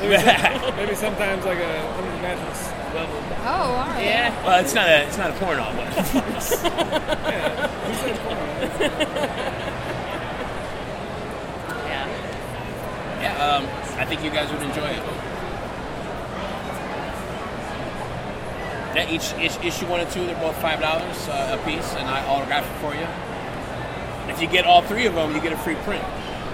Maybe, some, maybe sometimes like a under the mattress level. Oh, all right. Yeah. Well, it's not a it's not a porno, but Yeah. Who said porno? Yeah. yeah, um, I think you guys would enjoy it. Yeah, each, each issue one and two, they're both five dollars uh, a piece, and I autograph it for you. If you get all three of them, you get a free print.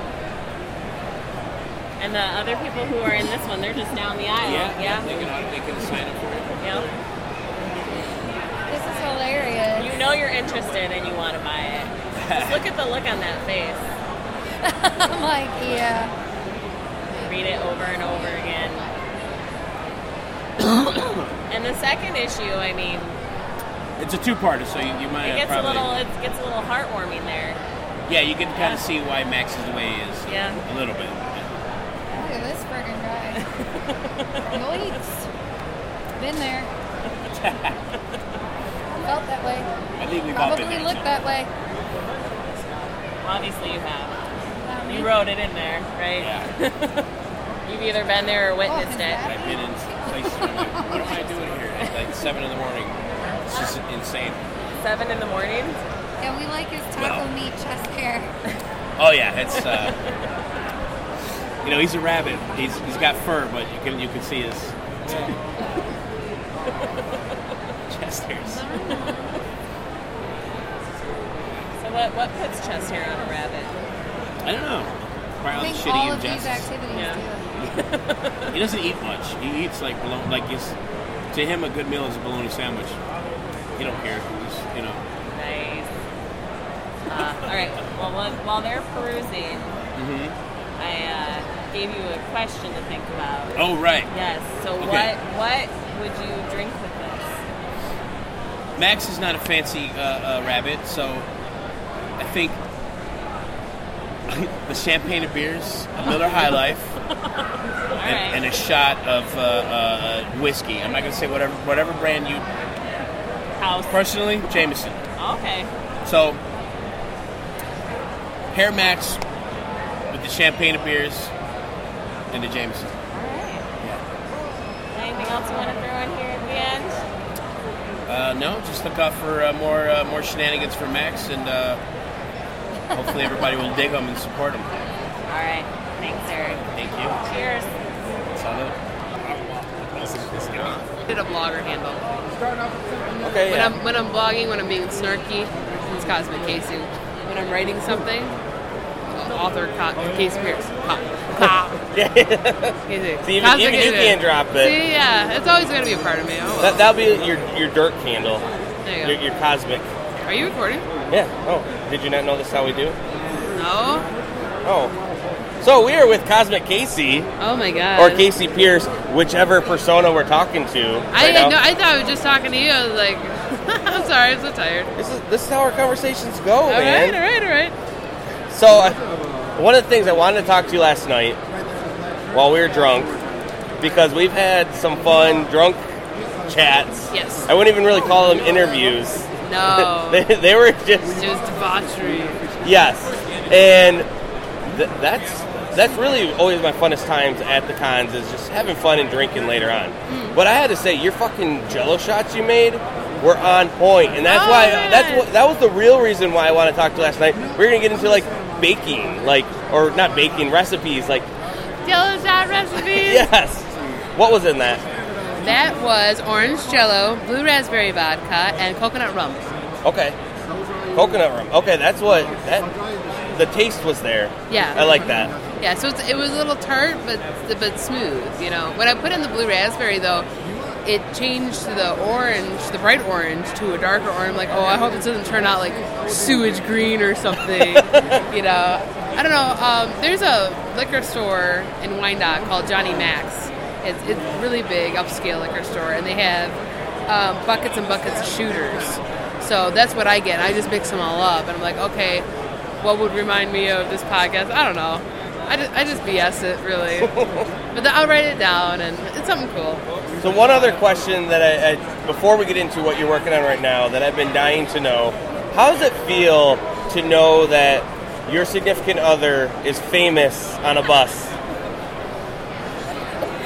And the other people who are in this one, they're just down the aisle. Yeah, Yeah. They can they can sign up for it. Yep. This is hilarious. You know you're interested and you want to buy it. Just look at the look on that face. I'm like, yeah. Read it over and over again. And the second issue, I mean, It's a two-parter, so you, you might it gets a probably... little it gets a little heartwarming there. Yeah, you can kind of see why Max is the way he is. Yeah. A little bit. Look at this friggin' guy. Yikes. Been there. Felt that way. I think we've all been Probably there. looked that way. Obviously you have. Not me. You wrote it in there, right? Yeah. You've either been there or witnessed Oh, it. I've been in places where I'm like, what am I doing here? At like seven in the morning. It's just insane. Seven in the morning. Yeah, we like his taco Well. meat chest hair. Oh yeah, it's uh, you know he's a rabbit. He's he's got fur, but you can you can see his chest hairs. So what what puts chest hair on a rabbit? I don't know. I Probably all the think shit all he of these ingests. activities Yeah. do it. He doesn't eat much. He eats like bologna. Like his, to him, a good meal is a bologna sandwich. He don't care. He's, you know. Nice. Uh, all right. Well, while, while they're perusing, hmm I uh, gave you a question to think about. Oh right. Yes. So Okay. what what would you drink with this? Max is not a fancy uh, uh, rabbit, so I think the champagne of beers, a Miller High Life, All and, right. and a shot of uh, uh, whiskey. I'm not gonna say whatever whatever brand you. House. Personally, Jameson. Okay. So pair Max with the champagne of beers and the Jameson. All right. Anything else you want to throw in here at the end? Uh, no, just look out for uh, more uh, more shenanigans for Max, and uh, hopefully everybody will dig them and support them. All right. Thanks, Eric. Thank you. Cheers. Salud. Did a blogger handle. Okay, When yeah. I'm when I'm blogging, when I'm being snarky, it's Cosmic Casey. When I'm writing something, author Co- Casey Pierce. Co- Co- Yeah. Casey. See, even, Cosmic even you Casey. can't drop it. See, yeah, it's always going to be a part of me. Oh, well. That, that'll be your your dirt candle. There you go. Your, your cosmic. Are you recording? Yeah. Oh, did you not know this is how we do? No. Oh. So we are with Cosmic Casey, Oh my god. or Casey Pierce, whichever persona we're talking to. I right didn't now. know. I thought I was just talking to you. I was like, I'm sorry, I'm so tired. This is this is how our conversations go, All man. right, all right, all right. So, uh, one of the things I wanted to talk to you last night while we were drunk, because we've had some fun drunk chats. Yes. I wouldn't even really call them interviews. No. they, they were just Just debauchery. yes, and th- that's that's really always my funnest times at the cons is just having fun and drinking later on. Mm. But I had to say, your fucking Jello shots you made were on point, and that's Oh, why man. that's what that was the real reason why I want to talk to you last night. We're gonna get into like baking, like or not baking recipes, like Jello shot recipes. yes. What was in that? That was orange Jello, blue raspberry vodka, and coconut rum. Okay, coconut rum. Okay, that's what that. The taste was there. Yeah. I like that. Yeah, so it's, it was a little tart, but but smooth. You know, when I put in the blue raspberry, though, it changed to the orange, the bright orange, to a darker orange. I'm like, oh, I hope it doesn't turn out like sewage green or something. You know, I don't know. Um, there's a liquor store in Wyandotte called Johnny Mac's. It's it's really big, upscale liquor store, and they have um, buckets and buckets of shooters. So that's what I get. I just mix them all up, and I'm like, okay, what would remind me of this podcast? I don't know. I just, I just B S it, really. But then I'll write it down, and it's something cool. So one other question that I, I before we get into what you're working on right now that I've been dying to know, how does it feel to know that your significant other is famous on a bus?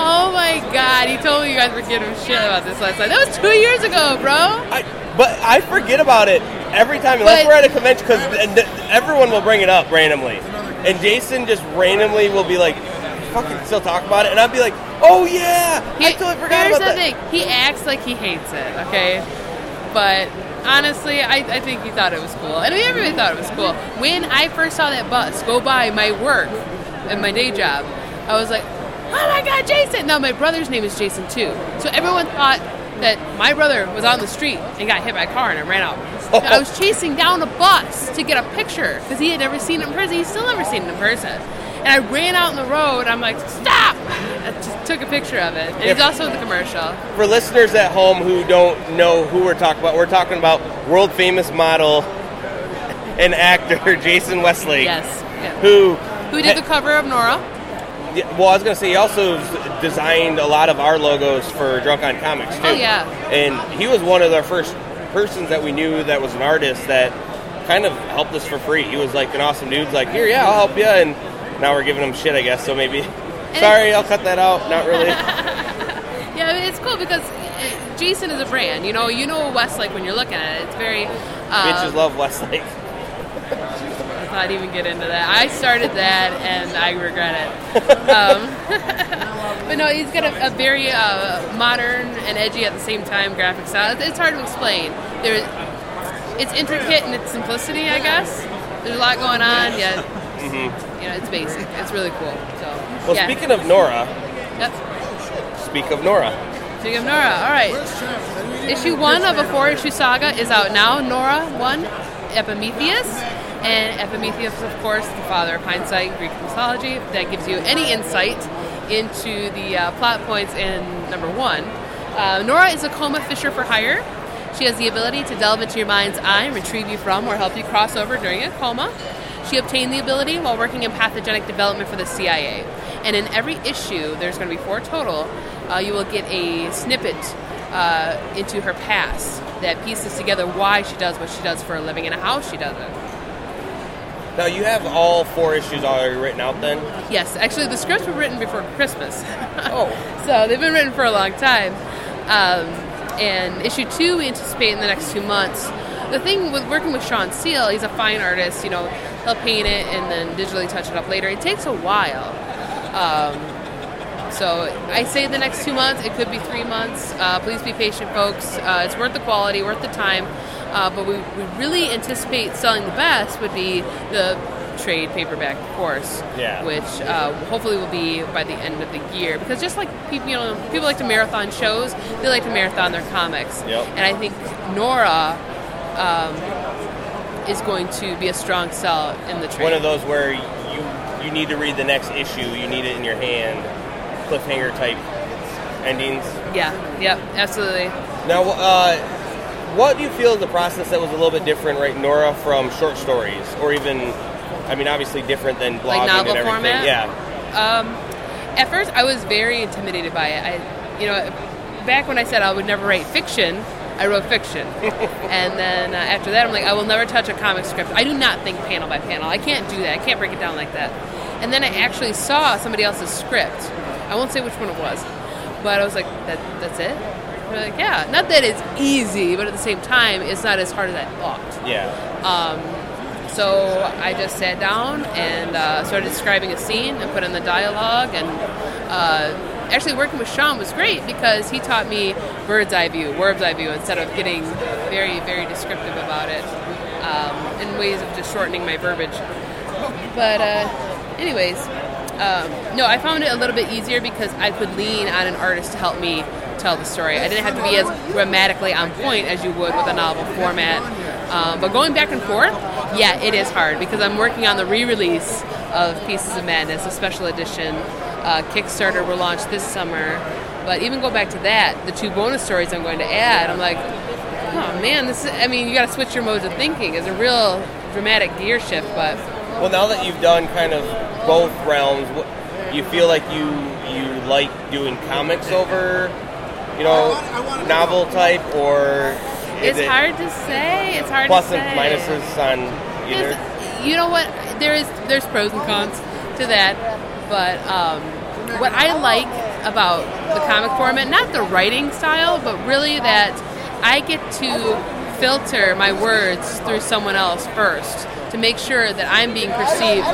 Oh my God! He told me you guys were giving him shit about this last night. That was two years ago, bro. I, but I forget about it every time, unless But- we're at a convention, because everyone will bring it up randomly. And Jason just randomly will be like, fucking still talk about it. And I'd be like, oh yeah, He, I totally forgot here's about the that. thing. He acts like he hates it, okay? But honestly, I, I think he thought it was cool. And everybody thought it was cool. When I first saw that bus go by my work and my day job, I was like, oh my God, Jason! Now, my brother's name is Jason, too. So everyone thought that my brother was on the street and got hit by a car and I ran out. I was chasing down a bus to get a picture because he had never seen it in person. He's still never seen it in person. And I ran out in the road. I'm like, stop! I just took a picture of it. And If- he's also in the commercial. For listeners at home who don't know who we're talking about, we're talking about world famous model and actor Jason Westlake. Yes. Yeah. Who Who did the cover of Nora? Yeah, well, I was going to say, he also s- designed a lot of our logos for Drunk on Comics, too. Oh, yeah. And he was one of the first persons that we knew that was an artist that kind of helped us for free. He was like an awesome dude, like, here, yeah, I'll help you. And now we're giving him shit, I guess, so maybe... Sorry, I'll cut that out. Not really. Yeah, I mean, it's cool because uh, Jason is a brand. You know, you know Westlake when you're looking at it. It's very... Uh, Bitches love Westlake. Let's not even get into that. I started that and I regret it. Um, but no, he's got a, a very uh, modern and edgy at the same time graphic style. It's hard to explain. There, it's intricate in its simplicity, I guess. There's a lot going on, yet Mm-hmm. you know, it's basic. It's really cool. So, Well, yeah. speaking of Nora, Yep. speak of Nora. Speaking of Nora, all right. Issue one of a four-issue saga is out now. Nora one, Epimetheus. And Epimetheus, of course, the father of hindsight in Greek mythology. That gives you any insight into the uh, plot points in number one. Uh, Nora is a coma fisher for hire. She has the ability to delve into your mind's eye and retrieve you from or help you cross over during a coma. She obtained the ability while working in pathogenic development for the C I A. And in every issue, there's going to be four total, uh, you will get a snippet uh, into her past that pieces together why she does what she does for a living and how she does it. Now, you have all four issues already written out then? Yes, actually, the scripts were written before Christmas. Oh. So they've been written for a long time. Um, and issue two, we anticipate in the next two months. The thing with working with Sean Seal, he's a fine artist. You know, he'll paint it and then digitally touch it up later. It takes a while. Um, so I say the next two months. It could be three months. Uh, please be patient, folks. Uh, it's worth the quality, worth the time. Uh, but we, we really anticipate selling the best would be the trade paperback, of course. Yeah. Which uh, hopefully will be by the end of the year. Because just like people, you know, people like to marathon shows, they like to marathon their comics. Yep. And I think Nora um, is going to be a strong sell in the trade. One of those where you you need to read the next issue, you need it in your hand, cliffhanger type endings. Yeah, yep, absolutely. Now, uh, what do you feel is the process that was a little bit different, right, Nora, from short stories, or even, I mean, obviously different than blogging Like novel and everything? format? Yeah. Um, at first, I was very intimidated by it. I, you know, back when I said I would never write fiction, I wrote fiction. And then uh, after that, I'm like, I will never touch a comic script. I do not think panel by panel. I can't do that. I can't break it down like that. And then I actually saw somebody else's script. I won't say which one it was, but I was like, that, that's it? They're like, yeah. Not that it's easy, but at the same time, it's not as hard as I thought. Yeah. Um, so I just sat down and uh, started describing a scene and put in the dialogue. And uh, actually working with Sean was great because he taught me bird's eye view, worm's eye view, instead of getting very, very descriptive about it, um, and ways of just shortening my verbiage. But uh, anyways, um, no, I found it a little bit easier because I could lean on an artist to help me tell the story. I didn't have to be as grammatically on point as you would with a novel format. Um, but going back and forth, yeah, it is hard because I'm working on the re-release of Pieces of Madness, a special edition. Uh, Kickstarter will launch this summer. But even go back to that, the two bonus stories I'm going to add, I'm like, oh man, this is, I mean, you got to switch your modes of thinking. It's a real dramatic gear shift, but... Well, now that you've done kind of both realms, what, you feel like you you like doing comics over, you know, novel type, or is It's it hard to say. It's hard plus to say. and minuses on either? Because, you know what? There is there's pros and cons to that, but um, what I like about the comic format, not the writing style, but really that I get to filter my words through someone else first to make sure that I'm being perceived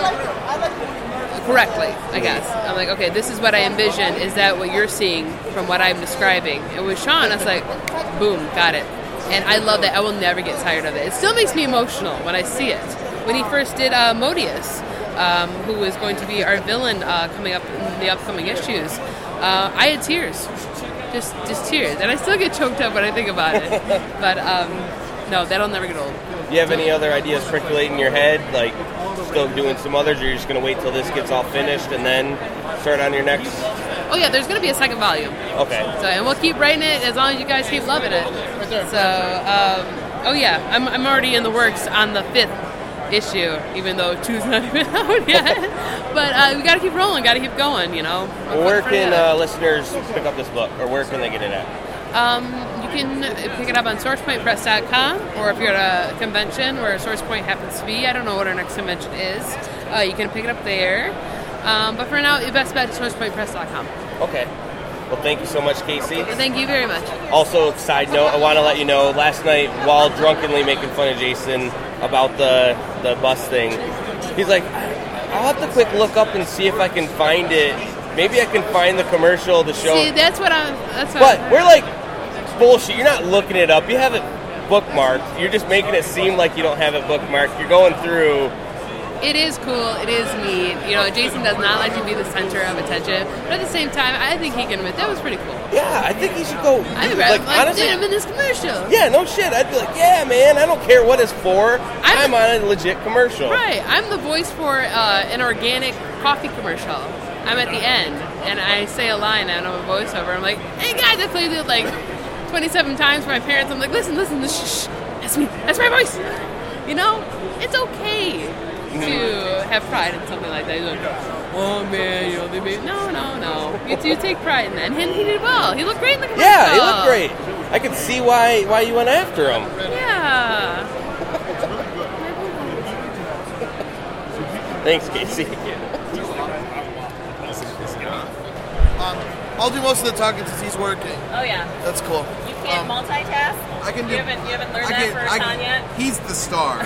correctly, I guess. I'm like, okay, this is what I envision. Is that what you're seeing from what I'm describing? And with Sean, I was like, boom, got it. And I love that. I will never get tired of it. It still makes me emotional when I see it. When he first did uh, Modius, um, who is going to be our villain uh, coming up in the upcoming issues, uh, I had tears. Just just tears. And I still get choked up when I think about it. But um, no, that'll never get old. Do you have any other ideas percolating in your head? Like, still doing some others, or you're just going to wait till this gets all finished and then start on your next? Oh yeah, there's going to be a second volume. Okay. So, and we'll keep writing it as long as you guys keep loving it. So, um, oh yeah, I'm I'm already in the works on the fifth issue, even though two's not even out yet. But uh, we got to keep rolling, got to keep going, you know. Well, where can uh, listeners pick up this book, or where can they get it at? Um, you can pick it up on sourcepoint press dot com, or if you're at a convention where SourcePoint happens to be, I don't know what our next convention is, uh, you can pick it up there. Um, but for now, the best bet is sourcepoint press dot com. Okay. Well, thank you so much, Casey. Thank you very much. Also, side note, I want to let you know, last night, while drunkenly making fun of Jason about the, the bus thing, he's like, I'll have to quick look up and see if I can find it. Maybe I can find the commercial to show. See, that's what I'm. That's what But I'm, we're like, bullshit. You're not looking it up. You have it bookmarked. You're just making it seem like you don't have it bookmarked. You're going through. It is cool. It is neat. You know, Jason does not like to be the center of attention, but at the same time, I think he can admit that was pretty cool. Yeah, I think he should go. I'd like, rather like, honestly, did him in this commercial. Yeah, no shit. I'd be like, yeah, man. I don't care what it's for. I'm, I'm on a legit commercial. Right. I'm the voice for uh, an organic coffee commercial. I'm at the end, and I say a line, and I'm a voiceover. I'm like, hey guys, I played it like twenty-seven times for my parents. I'm like, listen, listen, this shh, that's me, that's my voice. You know, it's okay to have pride in something like that. He's like, oh man, you know, they made no, no, no. You, you take pride in that, and he, he did well. He looked great in the commercial. Yeah, he looked great. I could see why why you went after him. Yeah. Thanks, Casey. Um, I'll do most of the talking since he's working. Oh yeah. That's cool. You can't Um, multitask? I can do. You haven't, you haven't learned I that can- for I Sean can- yet? He's the star.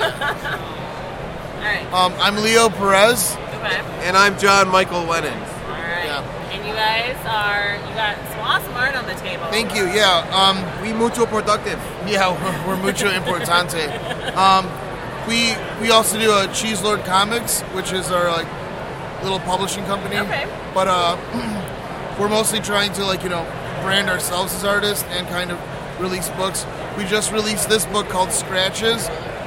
All right. Um, I'm Leo Perez. Okay. And I'm John Michael Lennon. All right. And you guys are, you got some awesome art on the table. Thank you. Yeah. Um, we mucho productive. Yeah, we're, we're mucho importante. Um, we we also do a Cheese Lord Comics, which is our like little publishing company. Okay. But uh, we're mostly trying to like you know brand ourselves as artists and kind of release books. We just released this book called Scratches.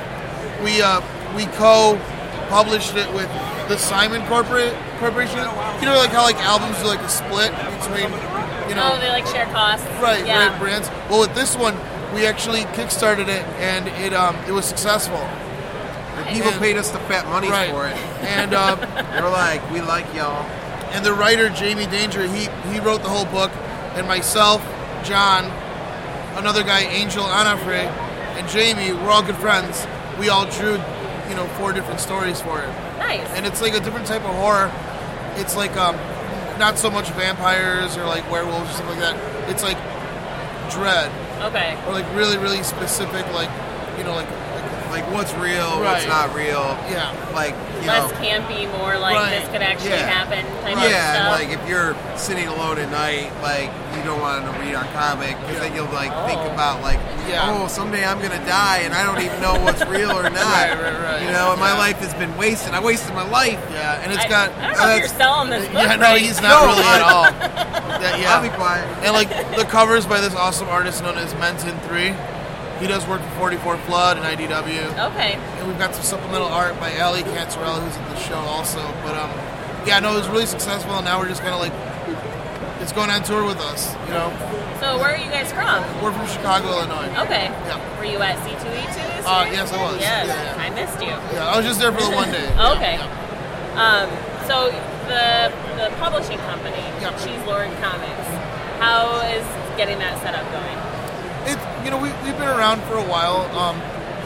We uh, we co-published it with the Simon Corporate Corporation. You know, like how like albums do like a split between you know. Oh, they like share costs. Right, Yeah. right, brands. Well, with this one, we actually kickstarted it, and it um it was successful. And people paid us the fat money Right. for it. And um, they were like, "We like y'all." And the writer Jamie Danger, he he wrote the whole book, and myself, John, another guy Angel Anafre, and Jamie, we're all good friends. We all drew, you know, four different stories for it. Nice. And it's like a different type of horror. It's like um, not so much vampires or like werewolves or stuff like that. It's like dread. Okay. Or like really, really specific, like you know, like Like what's real, what's Right. not real. Yeah. Like you Less know. campy, more like Right. this could actually Yeah. happen type Yeah, of and stuff. like if you're sitting alone at night, like you don't want to read on comic because then you'll like think about like, Yeah. oh, someday I'm gonna die and I don't even know what's real or not. Right, right, right. You know, and my Yeah. life has been wasted. I wasted my life. Yeah, and it's I, got. I don't know if you're selling this book. Yeah, no, right. he's not No, really I- at all. That, yeah. I'll be quiet. And like the covers by this awesome artist known as Menton three. He does work for forty-four Flood and I D W. Okay. And we've got some supplemental art by Ali Cantarella, who's at the show also. But um, yeah, no, it was really successful, and now we're just kind of like, it's going on tour with us, you know. So where are you guys from? We're from Chicago, Illinois. Okay. Yeah. Were you at C two E two this Uh, year? yes, I was. Yes. Yeah, yeah. I missed you. Yeah, I was just there for the one day. Okay. Um, so the the publishing company, Yeah. Cheese Lord Comics, how is getting that set up going? It, you know, we, we've been around for a while. Um,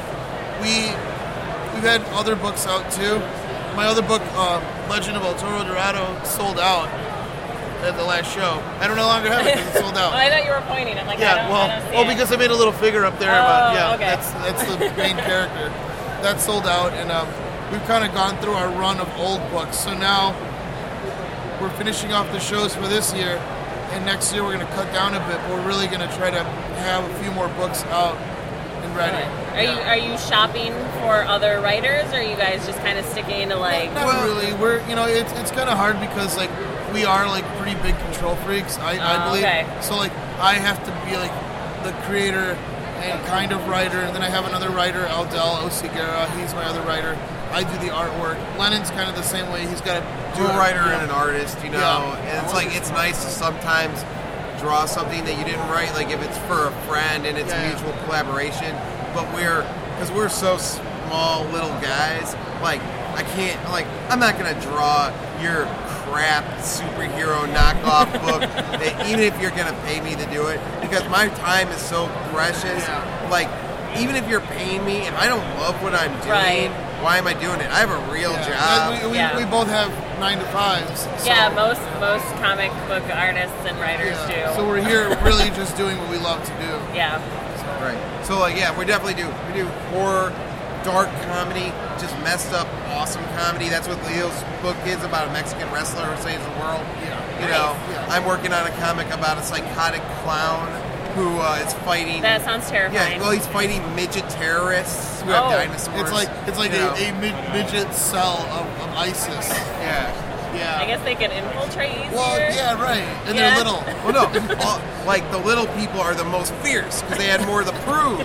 we, we've had other books out too. My other book, uh, Legend of El Toro Dorado, sold out. at the last show. I don't no longer have it because it's sold out. Well, I thought you were pointing. I'm like, I Yeah, don't, well, I don't see oh, it. because I made a little figure up there. Oh, but yeah, okay. that's that's the main character. That's sold out, and um, we've kind of gone through our run of old books. So now we're finishing off the shows for this year, and next year we're going to cut down a bit. But we're really going to try to have a few more books out and ready. Are you are you shopping for other writers, or are you guys just kind of sticking to like? Not really. We're you know it's it's kind of hard because like we are like pretty big control freaks. I, I Oh, believe. okay. So like I have to be like the creator and kind of writer, and then I have another writer, Aldel Osigera. He's my other writer. I do the artwork. Lennon's kind of the same way. He's got to Do a writer and an artist, you know, Yeah. and it's like it's nice to sometimes draw something that you didn't write, like if it's for a friend and it's Yeah. a mutual collaboration. But we're because we're so small, little guys. Like I can't, like I'm not gonna draw your crap superhero knockoff book. That even if you're gonna pay me to do it, because my time is so precious. Like even if you're paying me, if I don't love what I'm doing. Right. Why am I doing it? I have a real Yeah. job. We, we, Yeah. we both have nine to fives. So, Yeah, most most comic book artists and writers yeah. do. So we're here really just doing what we love to do. Yeah. Right. So like yeah, we definitely do. We do horror, dark comedy, just messed up, awesome comedy. That's what Leo's book is about, a Mexican wrestler who saves the world. Yeah. You know, I'm working on a comic about a psychotic clown who uh, is fighting. That sounds terrifying. Yeah, well, he's fighting midget terrorists who have Oh. dinosaurs. It's like it's like you a, know. a mid, midget cell of, of ISIS. Yeah. Yeah. I guess they can infiltrate easier. Well, yeah, right. And Yeah. they're little. Well, no, all, like the little people are the most fierce because they had more to prove.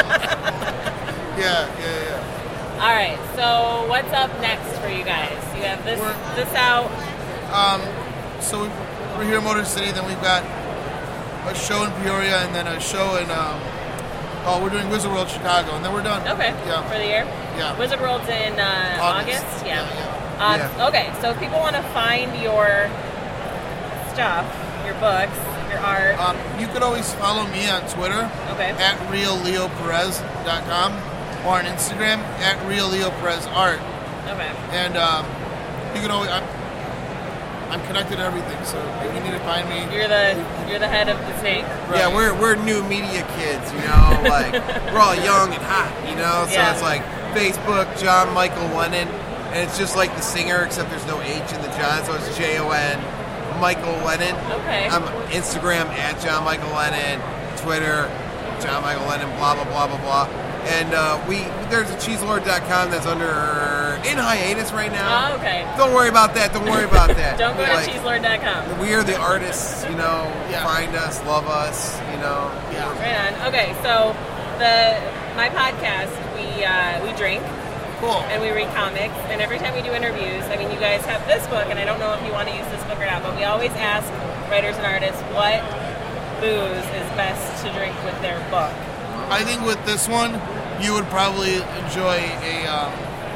Yeah, yeah, yeah. All right. So what's up next for you guys? You have this We're- this out. Um, so we, we're here in Motor City. Then we've got a show in Peoria, and then a show in. Um, oh, we're doing Wizard World Chicago, and then we're done. Okay. Yeah. For the year. Yeah. Wizard World's in uh, August. August. Yeah. Yeah, Um, Yeah. Okay. So if people want to find your stuff, your books, your art. Um, you could always follow me on Twitter Okay. at real leo perez dot com or on Instagram at real leo perez art. Okay. And um, you can always I'm, I'm connected to everything, so if you need to find me, You're the you're the head of the snake. Yeah, we're we're new media kids, you know, like we're all young and hot, you know. So Yeah. it's like Facebook, John Michael Lennon, and it's just like the singer, except there's no H in the John, so it's J O N, Michael Lennon. Okay. I'm Instagram at John Michael Lennon, Twitter, John Michael Lennon, blah blah blah blah blah. And uh, we there's a cheese lord dot com that's under in hiatus right now. Oh, okay. Don't worry about that. Don't worry about that. Don't go Like, to cheese lord dot com. We are the artists, you know. Yeah. Find us, love us, you know. Yeah. Right on. Okay, so the my podcast, we uh, we drink Cool. and we read comics, and every time we do interviews, I mean, you guys have this book, and I don't know if you want to use this book or not, but we always ask writers and artists what booze is best to drink with their book. I think with this one, you would probably enjoy a um,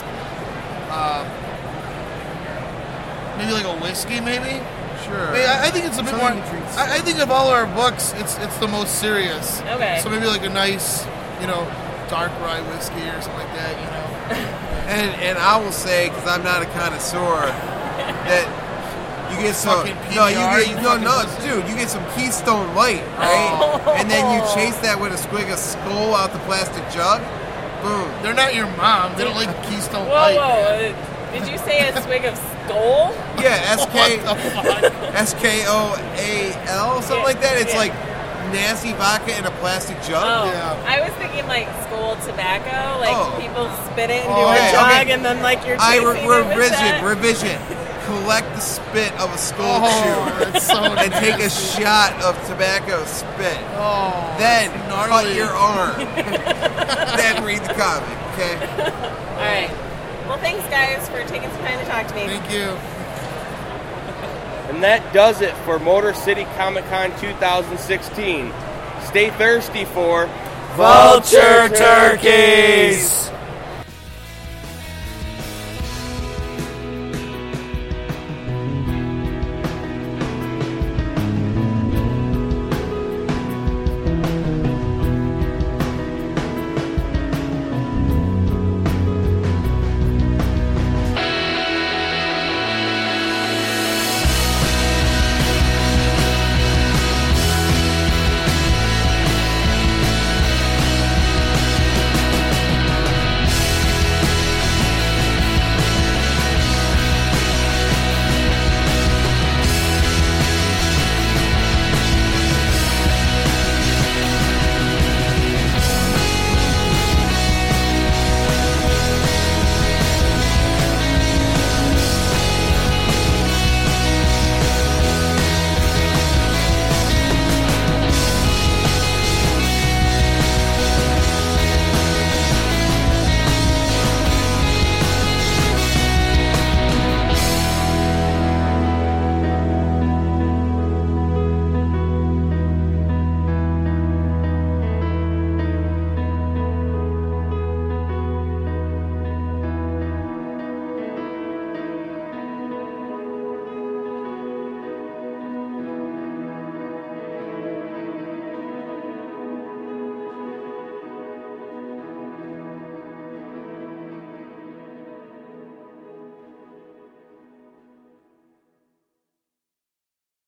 uh, maybe like a whiskey, maybe. Sure. Hey, I, I think it's a bit more. Something you drink. I, I think of all our books, it's it's the most serious. Okay. So maybe like a nice, you know, dark rye whiskey or something like that. You know. And and I will say, because I'm not a connoisseur, that you get some. Fucking No, P B R, you you get no, fucking no, pussy. dude. You get some Keystone Light, right? And then you chase that with a swig of Skull out the plastic jug. Boom. They're not your mom. They don't like Keystone Whoa, Light. whoa! uh, Did you say a swig of Skull? Yeah, S K What the fuck? S K O A L, something like that. It's Yeah. like nasty vodka in a plastic jug. Oh, Yeah. I was thinking like Skull tobacco, like Oh. people spit it into Oh, a okay, jug, okay. and then like you're I chasing re- it with revision, that. revision. Collect the spit of a skull Oh, chew that's so and take a nasty. shot of tobacco spit. Oh, Then that's cut gnarly. your arm. Then read the comic, okay? All right. Well, thanks guys for taking some time to talk to me. Thank you. And that does it for Motor City Comic Con twenty sixteen. Stay thirsty for Vulture turkeys!